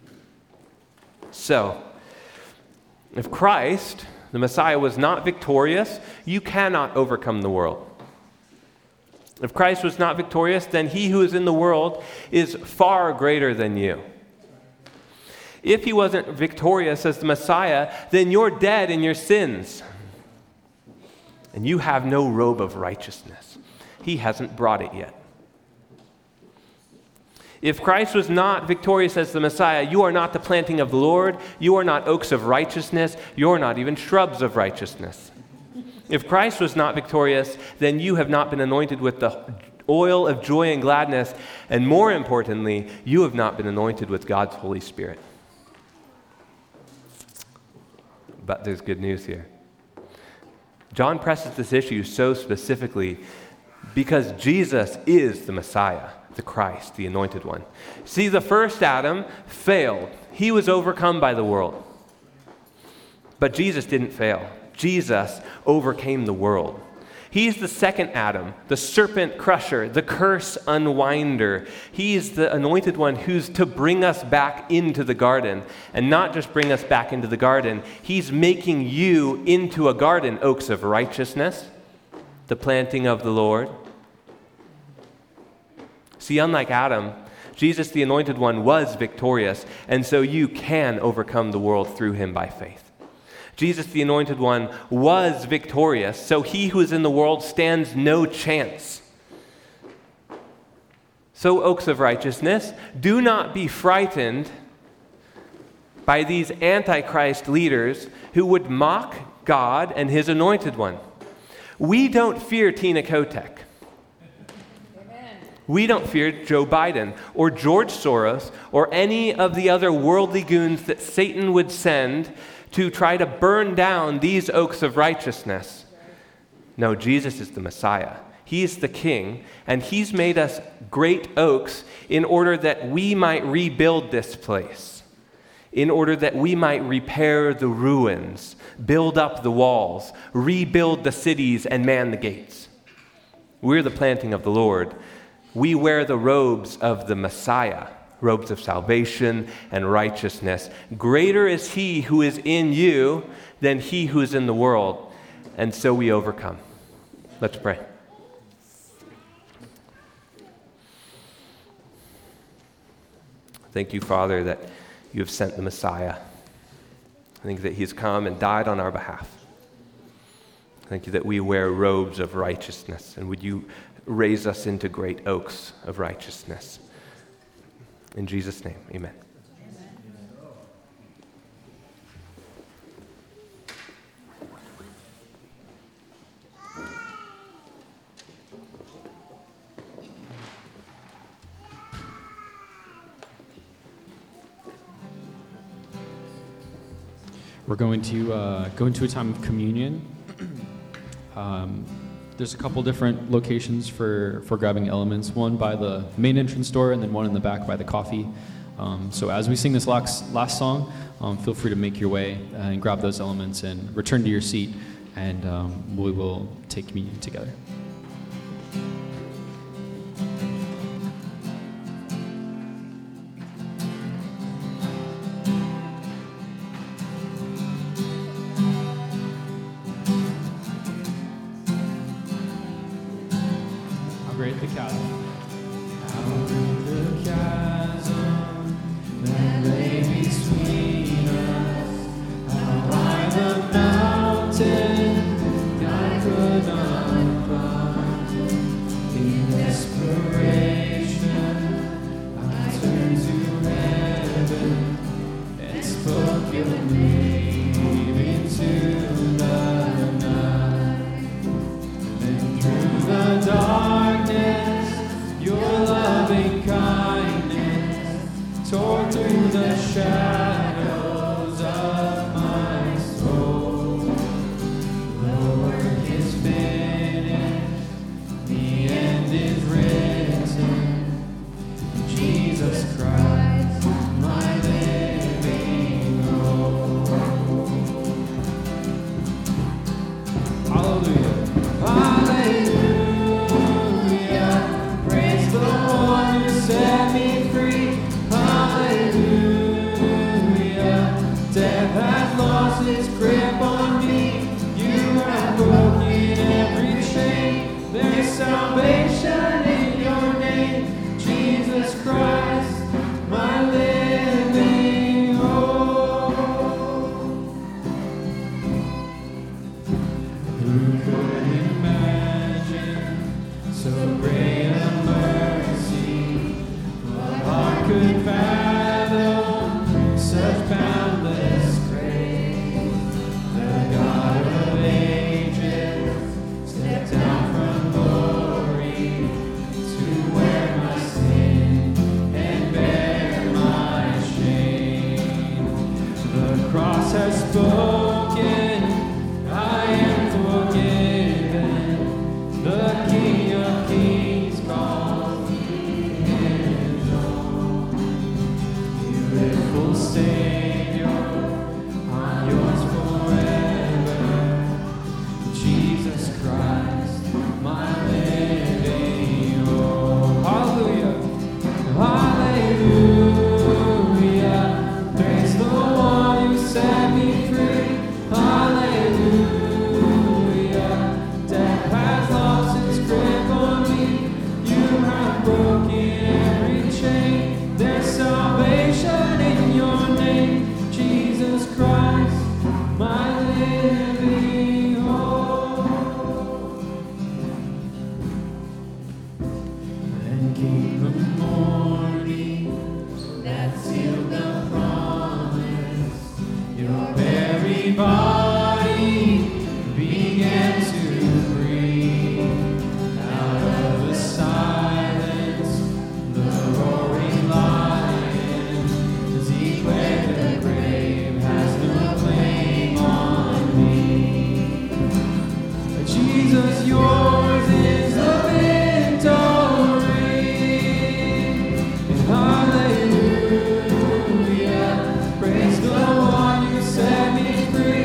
So, if Christ, the Messiah, was not victorious, you cannot overcome the world. If Christ was not victorious, then he who is in the world is far greater than you. If he wasn't victorious as the Messiah, then you're dead in your sins. And you have no robe of righteousness. He hasn't brought it yet. If Christ was not victorious as the Messiah, you are not the planting of the Lord. You are not oaks of righteousness. You're not even shrubs of righteousness. If Christ was not victorious, then you have not been anointed with the oil of joy and gladness. And more importantly, you have not been anointed with God's Holy Spirit. But there's good news here. John presses this issue so specifically because Jesus is the Messiah, the Christ, the anointed one. See, the first Adam failed. He was overcome by the world. But Jesus didn't fail. Jesus overcame the world. He's the second Adam, the serpent crusher, the curse unwinder. He's the anointed one who's to bring us back into the garden. And not just bring us back into the garden, he's making you into a garden, oaks of righteousness, the planting of the Lord. See, unlike Adam, Jesus, the anointed one, was victorious, and so you can overcome the world through him by faith. Jesus, the anointed one, was victorious, so he who is in the world stands no chance. So, oaks of righteousness, do not be frightened by these Antichrist leaders who would mock God and his anointed one. We don't fear Tina Kotek. We don't fear Joe Biden or George Soros or any of the other worldly goons that Satan would send to try to burn down these oaks of righteousness. No, Jesus is the Messiah. He is the King, and he's made us great oaks in order that we might rebuild this place, in order that we might repair the ruins, build up the walls, rebuild the cities, and man the gates. We're the planting of the Lord. We wear the robes of the Messiah, robes of salvation and righteousness. Greater is he who is in you than he who is in the world. And so we overcome. Let's pray. Thank you, Father, that you have sent the Messiah. Thank you that he has come and died on our behalf. Thank you that we wear robes of righteousness. And would you raise us into great oaks of righteousness? In Jesus' name, amen. We're going to uh, go into a time of communion. Um, there's a couple different locations for, for grabbing elements, one by the main entrance door and then one in the back by the coffee. Um, so as we sing this last, last song, um, feel free to make your way and grab those elements and return to your seat, and um, we will take communion together. Came the morning that sealed the promise. body began to breathe. Out of the silence, the roaring lion declared the grave has no claim on me. Jesus, yours is the victory. And hallelujah, praise the one who set me free.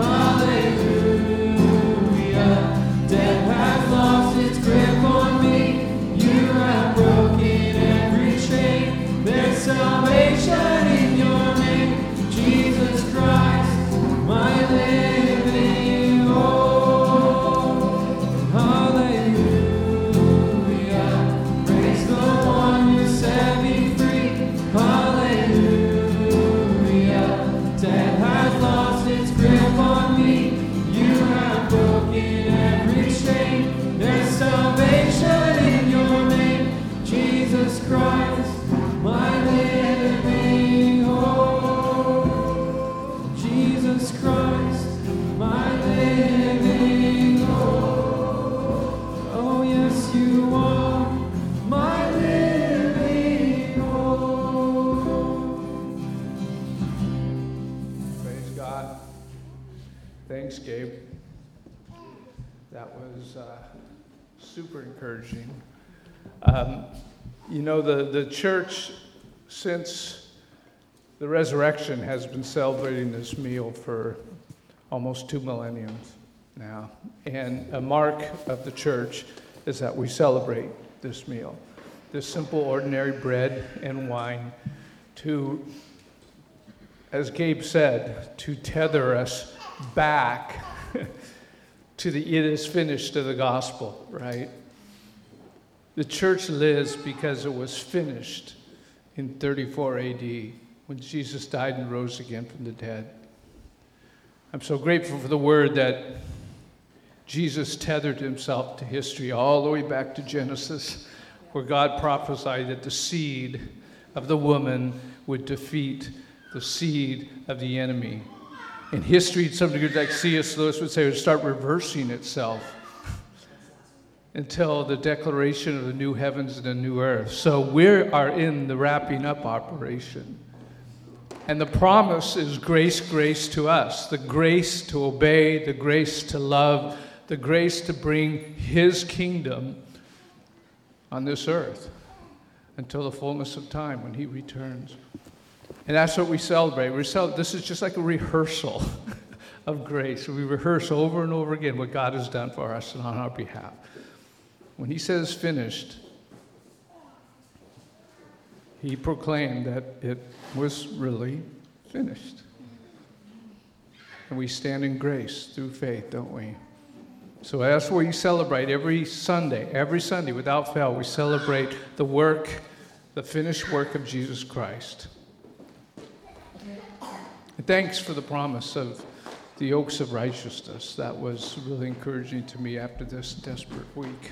Hallelujah, death has lost its grip on me. You have broken every chain. There's salvation in your name, Jesus Christ, my living hope. Hallelujah, praise the one who set me free. Hallelujah, death has lost its grip on me. You have broken every chain. There's salvation in your name, Jesus Christ, my living hope. Jesus Christ, my living hope. Oh yes, you are my living hope. Praise God. Thanks, Gabe. That was uh, super encouraging. Um, you know, the, the church, since the resurrection, has been celebrating this meal for almost two millenniums now. And a mark of the church is that we celebrate this meal, this simple, ordinary bread and wine to, as Gabe said, to tether us back to the it is finished of the gospel, right? The church lives because it was finished in thirty-four A D when Jesus died and rose again from the dead. I'm so grateful for the word that Jesus tethered himself to history all the way back to Genesis, where God prophesied that the seed of the woman would defeat the seed of the enemy. In history, somebody like C S Lewis would say, it would start reversing itself until the declaration of the new heavens and the new earth. So we are in the wrapping up operation. And the promise is grace, grace to us, the grace to obey, the grace to love, the grace to bring his kingdom on this earth until the fullness of time when he returns. And that's what we celebrate. We celebrate. This is just like a rehearsal of grace. We rehearse over and over again what God has done for us and on our behalf. When he says finished, he proclaimed that it was really finished. And we stand in grace through faith, don't we? So that's what we celebrate every Sunday. Every Sunday, without fail, we celebrate the work, the finished work of Jesus Christ. And thanks for the promise of the oaks of righteousness. That was really encouraging to me after this desperate week.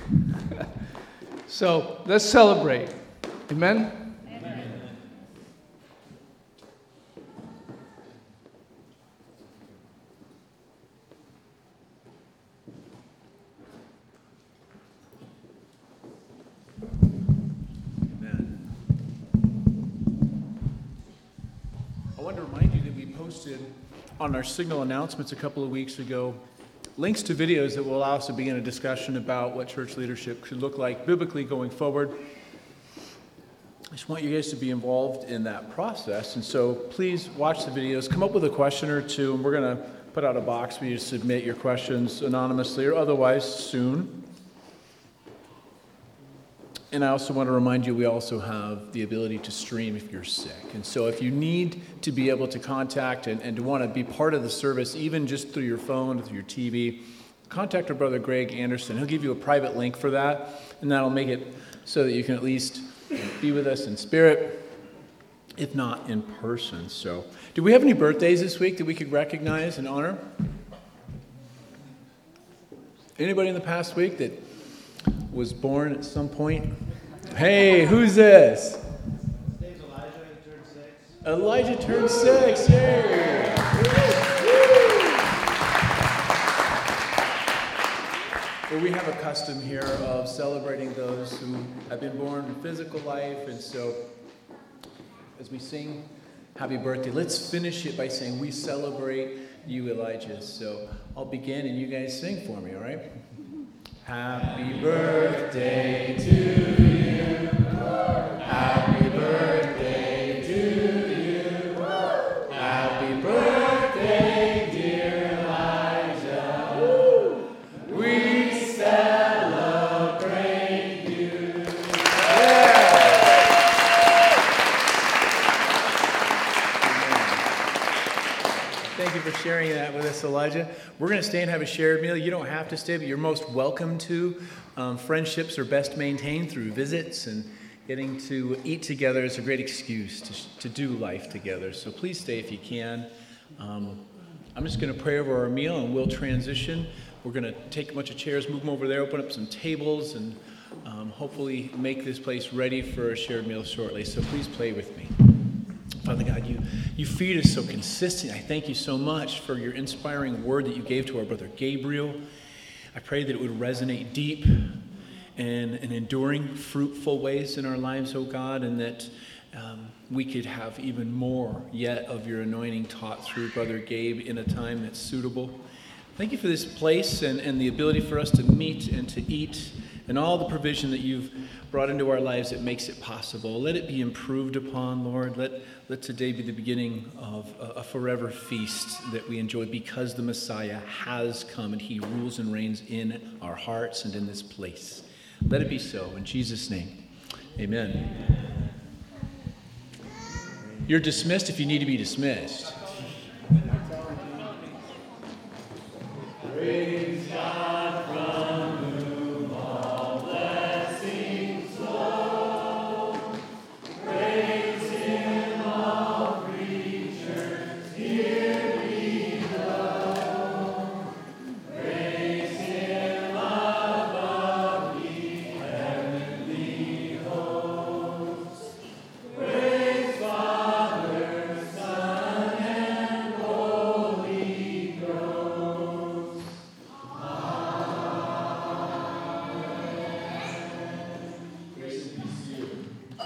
So let's celebrate. Amen? Amen. Amen. I want to remind you that we posted on our Signal announcements a couple of weeks ago links to videos that will allow us to begin a discussion about what church leadership should look like biblically going forward. I just want you guys to be involved in that process, and so please watch the videos, come up with a question or two, and we're going to put out a box for you to submit your questions anonymously or otherwise soon. And I also want to remind you we also have the ability to stream if you're sick. And so if you need to be able to contact and, and to want to be part of the service, even just through your phone, through your T V, contact our brother Greg Anderson. He'll give you a private link for that, and that'll make it so that you can at least be with us in spirit, if not in person. So, do we have any birthdays this week that we could recognize and honor? Anybody in the past week that was born at some point? Hey, who's this? His name's Elijah. He turned six. Elijah turned six. Yay! have a custom here of celebrating those who have been born in physical life, and so as we sing happy birthday, let's finish it by saying we celebrate you, Elijah. So I'll begin and you guys sing for me, all right? Happy birthday to you. Happy birthday to you. Happy birthday, dear Elijah. We celebrate you. Yeah. Thank you for sharing that with us, Elijah. We're going to stay and have a shared meal. You don't have to stay, but you're most welcome to. Um, friendships are best maintained through visits, and getting to eat together is a great excuse to, to do life together. So please stay if you can. Um, I'm just going to pray over our meal, and we'll transition. We're going to take a bunch of chairs, move them over there, open up some tables, and um, hopefully make this place ready for a shared meal shortly. So please pray with me. Father God, you, you feed us so consistently. I thank you so much for your inspiring word that you gave to our brother Gabriel. I pray that it would resonate deep and, and enduring, fruitful ways in our lives, oh God, and that um, we could have even more yet of your anointing taught through Brother Gabe in a time that's suitable. Thank you for this place and, and the ability for us to meet and to eat and all the provision that you've brought into our lives that makes it possible. Let it be improved upon, Lord. Let, let today be the beginning of a, a forever feast that we enjoy because the Messiah has come and he rules and reigns in our hearts and in this place. Let it be so. In Jesus' name, amen. You're dismissed if you need to be dismissed.